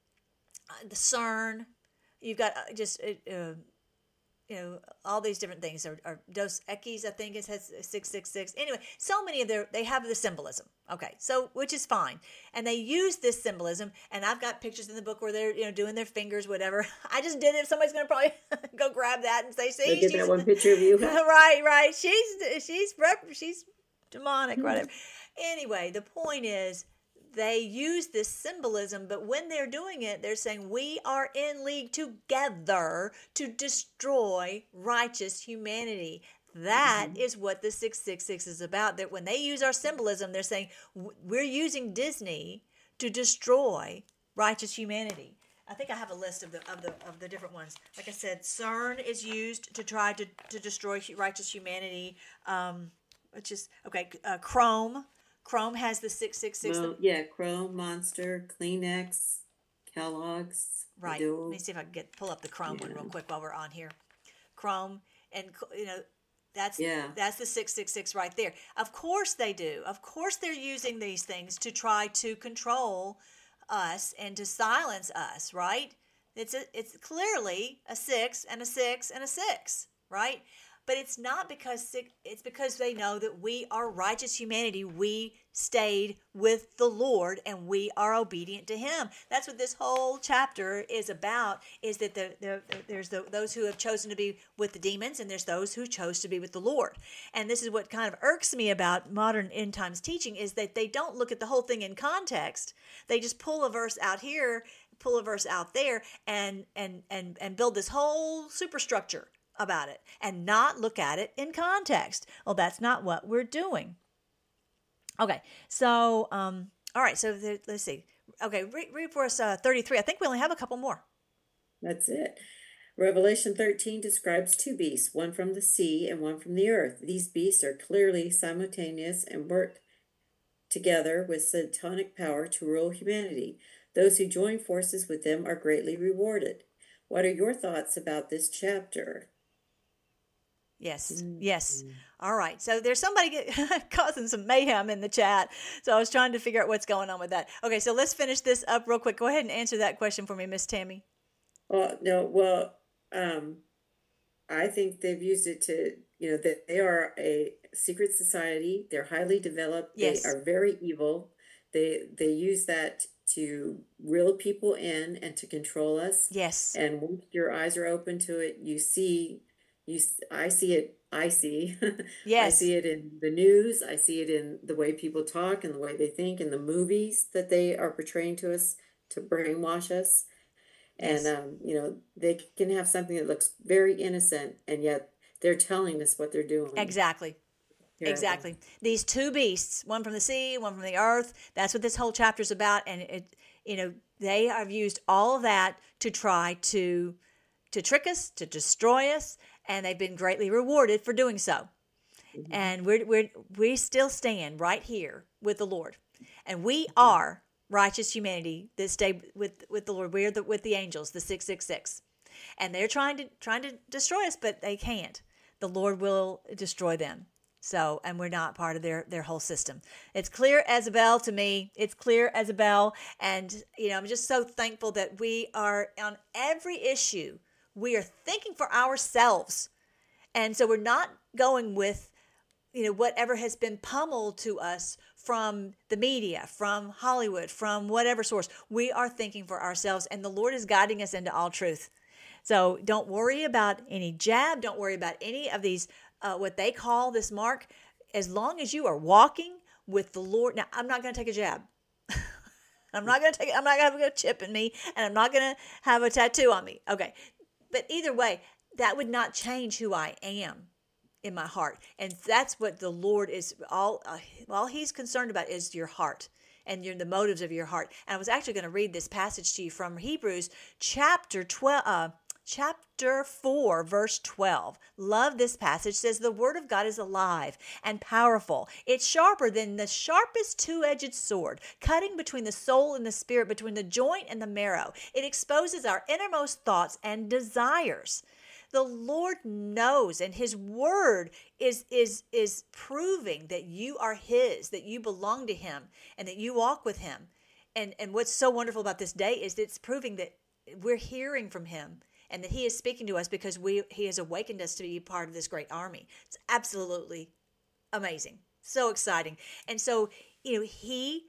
uh, the CERN. You've got uh, just uh, uh, you know all these different things. Or, or Dos Equis, I think it has six six six. Anyway, so many of their they have the symbolism. Okay, so which is fine, and they use this symbolism. And I've got pictures in the book where they're you know doing their fingers, whatever. I just did it. Somebody's gonna probably go grab that and say, "See, get that one picture of you." right, right. She's she's she's demonic, whatever. Anyway, the point is, they use this symbolism, but when they're doing it, they're saying we are in league together to destroy righteous humanity. That mm-hmm. is what the six six six is about. That when they use our symbolism, they're saying we're using Disney to destroy righteous humanity. I think I have a list of the of the of the different ones. Like I said, CERN is used to try to, to destroy righteous humanity. Um, which is okay. Uh, Chrome. Chrome has the six six six. Well, yeah, Chrome, Monster, Kleenex, Kellogg's. Right. Let me see if I can get pull up the Chrome yeah. one real quick while we're on here. Chrome, and you know, that's yeah. that's the six six six right there. Of course they do. Of course they're using these things to try to control us and to silence us. Right. It's a, it's clearly a six and a six and a six. Right. But it's not because it's because they know that we are righteous humanity. We stayed with the Lord and we are obedient to Him. That's what this whole chapter is about, is that the, the, there's the, those who have chosen to be with the demons and there's those who chose to be with the Lord. And this is what kind of irks me about modern end times teaching, is that they don't look at the whole thing in context. They just pull a verse out here, pull a verse out there, and and and, and build this whole superstructure about it and not look at it in context. Well, that's not what we're doing. Okay, so, um, all right, so there, let's see. Okay, read, read for us uh, thirty-three. I think we only have a couple more. That's it. Revelation thirteen describes two beasts, one from the sea and one from the earth. These beasts are clearly simultaneous and work together with satanic power to rule humanity. Those who join forces with them are greatly rewarded. What are your thoughts about this chapter? Yes, yes. All right. So there's somebody get, causing some mayhem in the chat. So I was trying to figure out what's going on with that. Okay, so let's finish this up real quick. Go ahead and answer that question for me, Miss Tammy. Well, no, well, um, I think they've used it to, you know, that they are a secret society. They're highly developed. They Yes. are very evil. They they use that to reel people in and to control us. Yes. And once your eyes are open to it, you see, you s- I see it. I see, I Yes. see it in the news. I see it in the way people talk and the way they think, in the movies that they are portraying to us to brainwash us. And Yes. um, you know, they can have something that looks very innocent, and yet they're telling us what they're doing. Exactly. Terrible. Exactly. These two beasts, one from the sea, one from the earth, that's what this whole chapter is about. And it, you know, they have used all of that to try to to trick us, to destroy us, and they've been greatly rewarded for doing so. Mhm. And we're, we're we still stand right here with the Lord, and we are righteous humanity that stay with with the Lord. We're the, with the angels, the six six six, and they're trying to trying to destroy us, but they can't. The Lord will destroy them. So, and we're not part of their their whole system. It's clear as a bell to me. It's clear as a bell, and you know, I'm just so thankful that we are on every issue. We are thinking for ourselves, and so we're not going with you know whatever has been pummeled to us from the media, from Hollywood, from whatever source. We are thinking for ourselves, and the Lord is guiding us into all truth. So don't worry about any jab. Don't worry about any of these, uh, what they call this mark. As long as you are walking with the Lord. Now, I'm not going to take a jab. I'm not going to take. I'm not going to have a chip in me, and I'm not going to have a tattoo on me. Okay, but either way, that would not change who I am in my heart, and that's what the Lord is all. Uh, all He's concerned about is your heart and your the motives of your heart. And I was actually going to read this passage to you from Hebrews chapter twelve. Uh, chapter four, verse twelve. Love this passage. It says, the word of God is alive and powerful. It's sharper than the sharpest two-edged sword, cutting between the soul and the spirit, between the joint and the marrow. It exposes our innermost thoughts and desires. The Lord knows, and His word is is is proving that you are His, that you belong to Him, and that you walk with Him. And and what's so wonderful about this day is that it's proving that we're hearing from Him, and that He is speaking to us because we He has awakened us to be part of this great army. It's absolutely amazing, so exciting. And so you know He,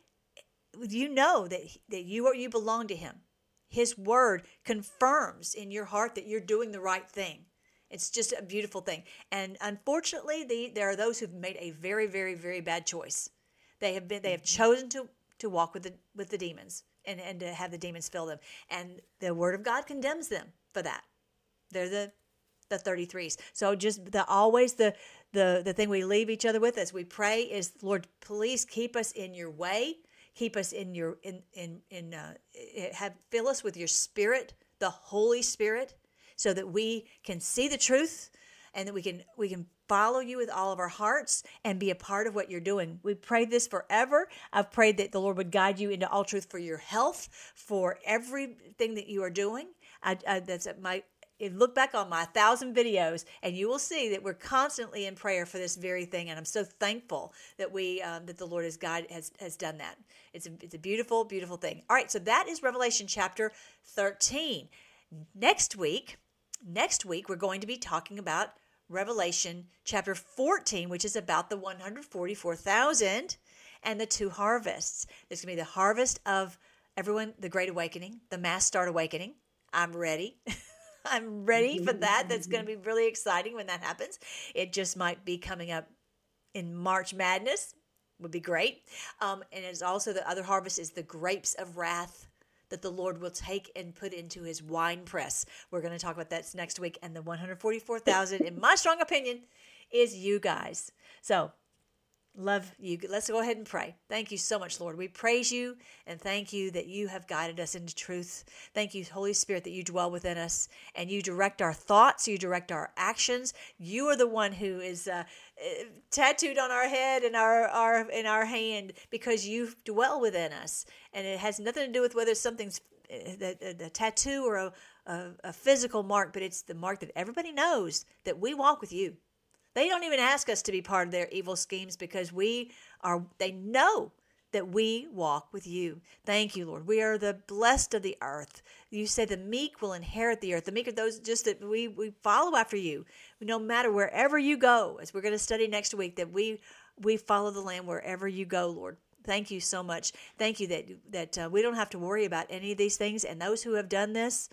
you know that that you are you belong to Him. His word confirms in your heart that you're doing the right thing. It's just a beautiful thing. And unfortunately, the, there are those who've made a very, very, very bad choice. They have been they have chosen to to walk with the with the demons and, and to have the demons fill them. And the word of God condemns them for that. They're the the thirty-threes. So just the always the the the thing we leave each other with as we pray is, Lord, please keep us in your way. Keep us in your in in in uh, have fill us with your Spirit, the Holy Spirit, so that we can see the truth, and that we can we can follow you with all of our hearts and be a part of what you're doing. We prayed this forever. I've prayed that the Lord would guide you into all truth for your health, for everything that you are doing. I, I that's my. Look back on my thousand videos, and you will see that we're constantly in prayer for this very thing. And I'm so thankful that we um, that the Lord has God has has done that. It's a it's a beautiful, beautiful thing. All right, so that is Revelation chapter thirteen. Next week, next week we're going to be talking about Revelation chapter fourteen, which is about the one hundred forty-four thousand and the two harvests. There's going to be the harvest of everyone, the Great Awakening, the Mass Start Awakening. I'm ready. I'm ready for that. That's going to be really exciting when that happens. It just might be coming up in March Madness. Would be great. Um, and it's also the other harvest is the grapes of wrath that the Lord will take and put into His wine press. We're going to talk about that next week. And the one hundred forty-four thousand, in my strong opinion, is you guys. So love you. Let's go ahead and pray. Thank you so much, Lord. We praise you and thank you that you have guided us into truth. Thank you, Holy Spirit, that you dwell within us and you direct our thoughts. You direct our actions. You are the one who is uh, tattooed on our head and our, our in our hand because you dwell within us. And it has nothing to do with whether something's the, the tattoo or a, a, a physical mark, but it's the mark that everybody knows that we walk with you. They don't even ask us to be part of their evil schemes because we are, they know that we walk with you. Thank you, Lord. We are the blessed of the earth. You say the meek will inherit the earth. The meek are those just that we, we follow after you. No matter wherever you go, as we're going to study next week, that we we follow the Lamb wherever you go, Lord. Thank you so much. Thank you that that uh, we don't have to worry about any of these things. And those who have done this,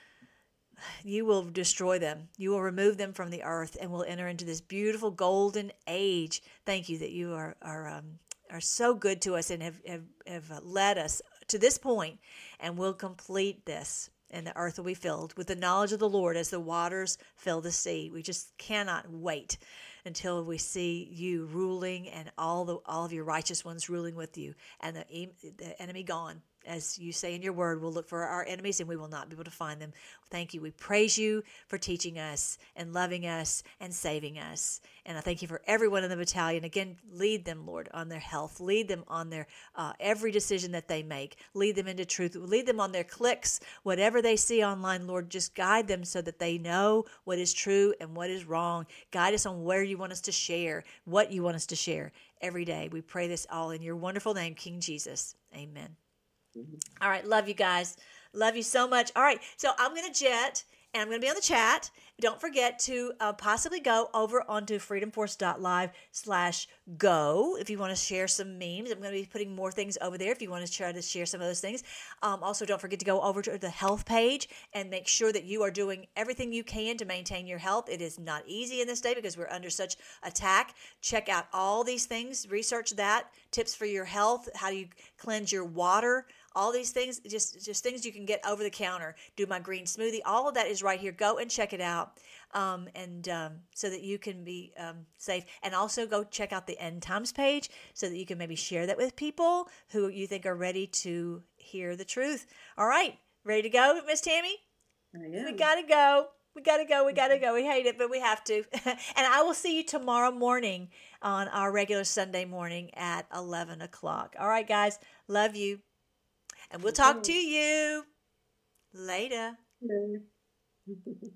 you will destroy them. You will remove them from the earth, and will enter into this beautiful golden age. Thank you that you are are um, are so good to us and have have, have led us to this point, and will complete this. And the earth will be filled with the knowledge of the Lord as the waters fill the sea. We just cannot wait until we see you ruling, and all the all of your righteous ones ruling with you, and the, the enemy gone. As you say in your word, we'll look for our enemies and we will not be able to find them. Thank you. We praise you for teaching us and loving us and saving us. And I thank you for everyone in the battalion. Again, lead them, Lord, on their health. Lead them on their uh, every decision that they make. Lead them into truth. Lead them on their clicks. Whatever they see online, Lord, just guide them so that they know what is true and what is wrong. Guide us on where you want us to share, what you want us to share every day. We pray this all in your wonderful name, King Jesus. Amen. All right. Love you guys. Love you so much. All right. So I'm going to jet, and I'm going to be on the chat. Don't forget to uh, possibly go over onto freedomforce.live slash go if you want to share some memes. I'm going to be putting more things over there if you want to try to share some of those things. Um, also, don't forget to go over to the health page and make sure that you are doing everything you can to maintain your health. It is not easy in this day because we're under such attack. Check out all these things. Research that. Tips for your health. How do you cleanse your water? All these things, just just things you can get over the counter. Do my green smoothie. All of that is right here. Go and check it out, um, and um, so that you can be um, safe. And also go check out the End Times page so that you can maybe share that with people who you think are ready to hear the truth. All right, ready to go, Miss Tammy? I am. We gotta go. We gotta go. We gotta go. We hate it, but we have to. And I will see you tomorrow morning on our regular Sunday morning at eleven o'clock. All right, guys. Love you. And we'll talk to you later. Okay.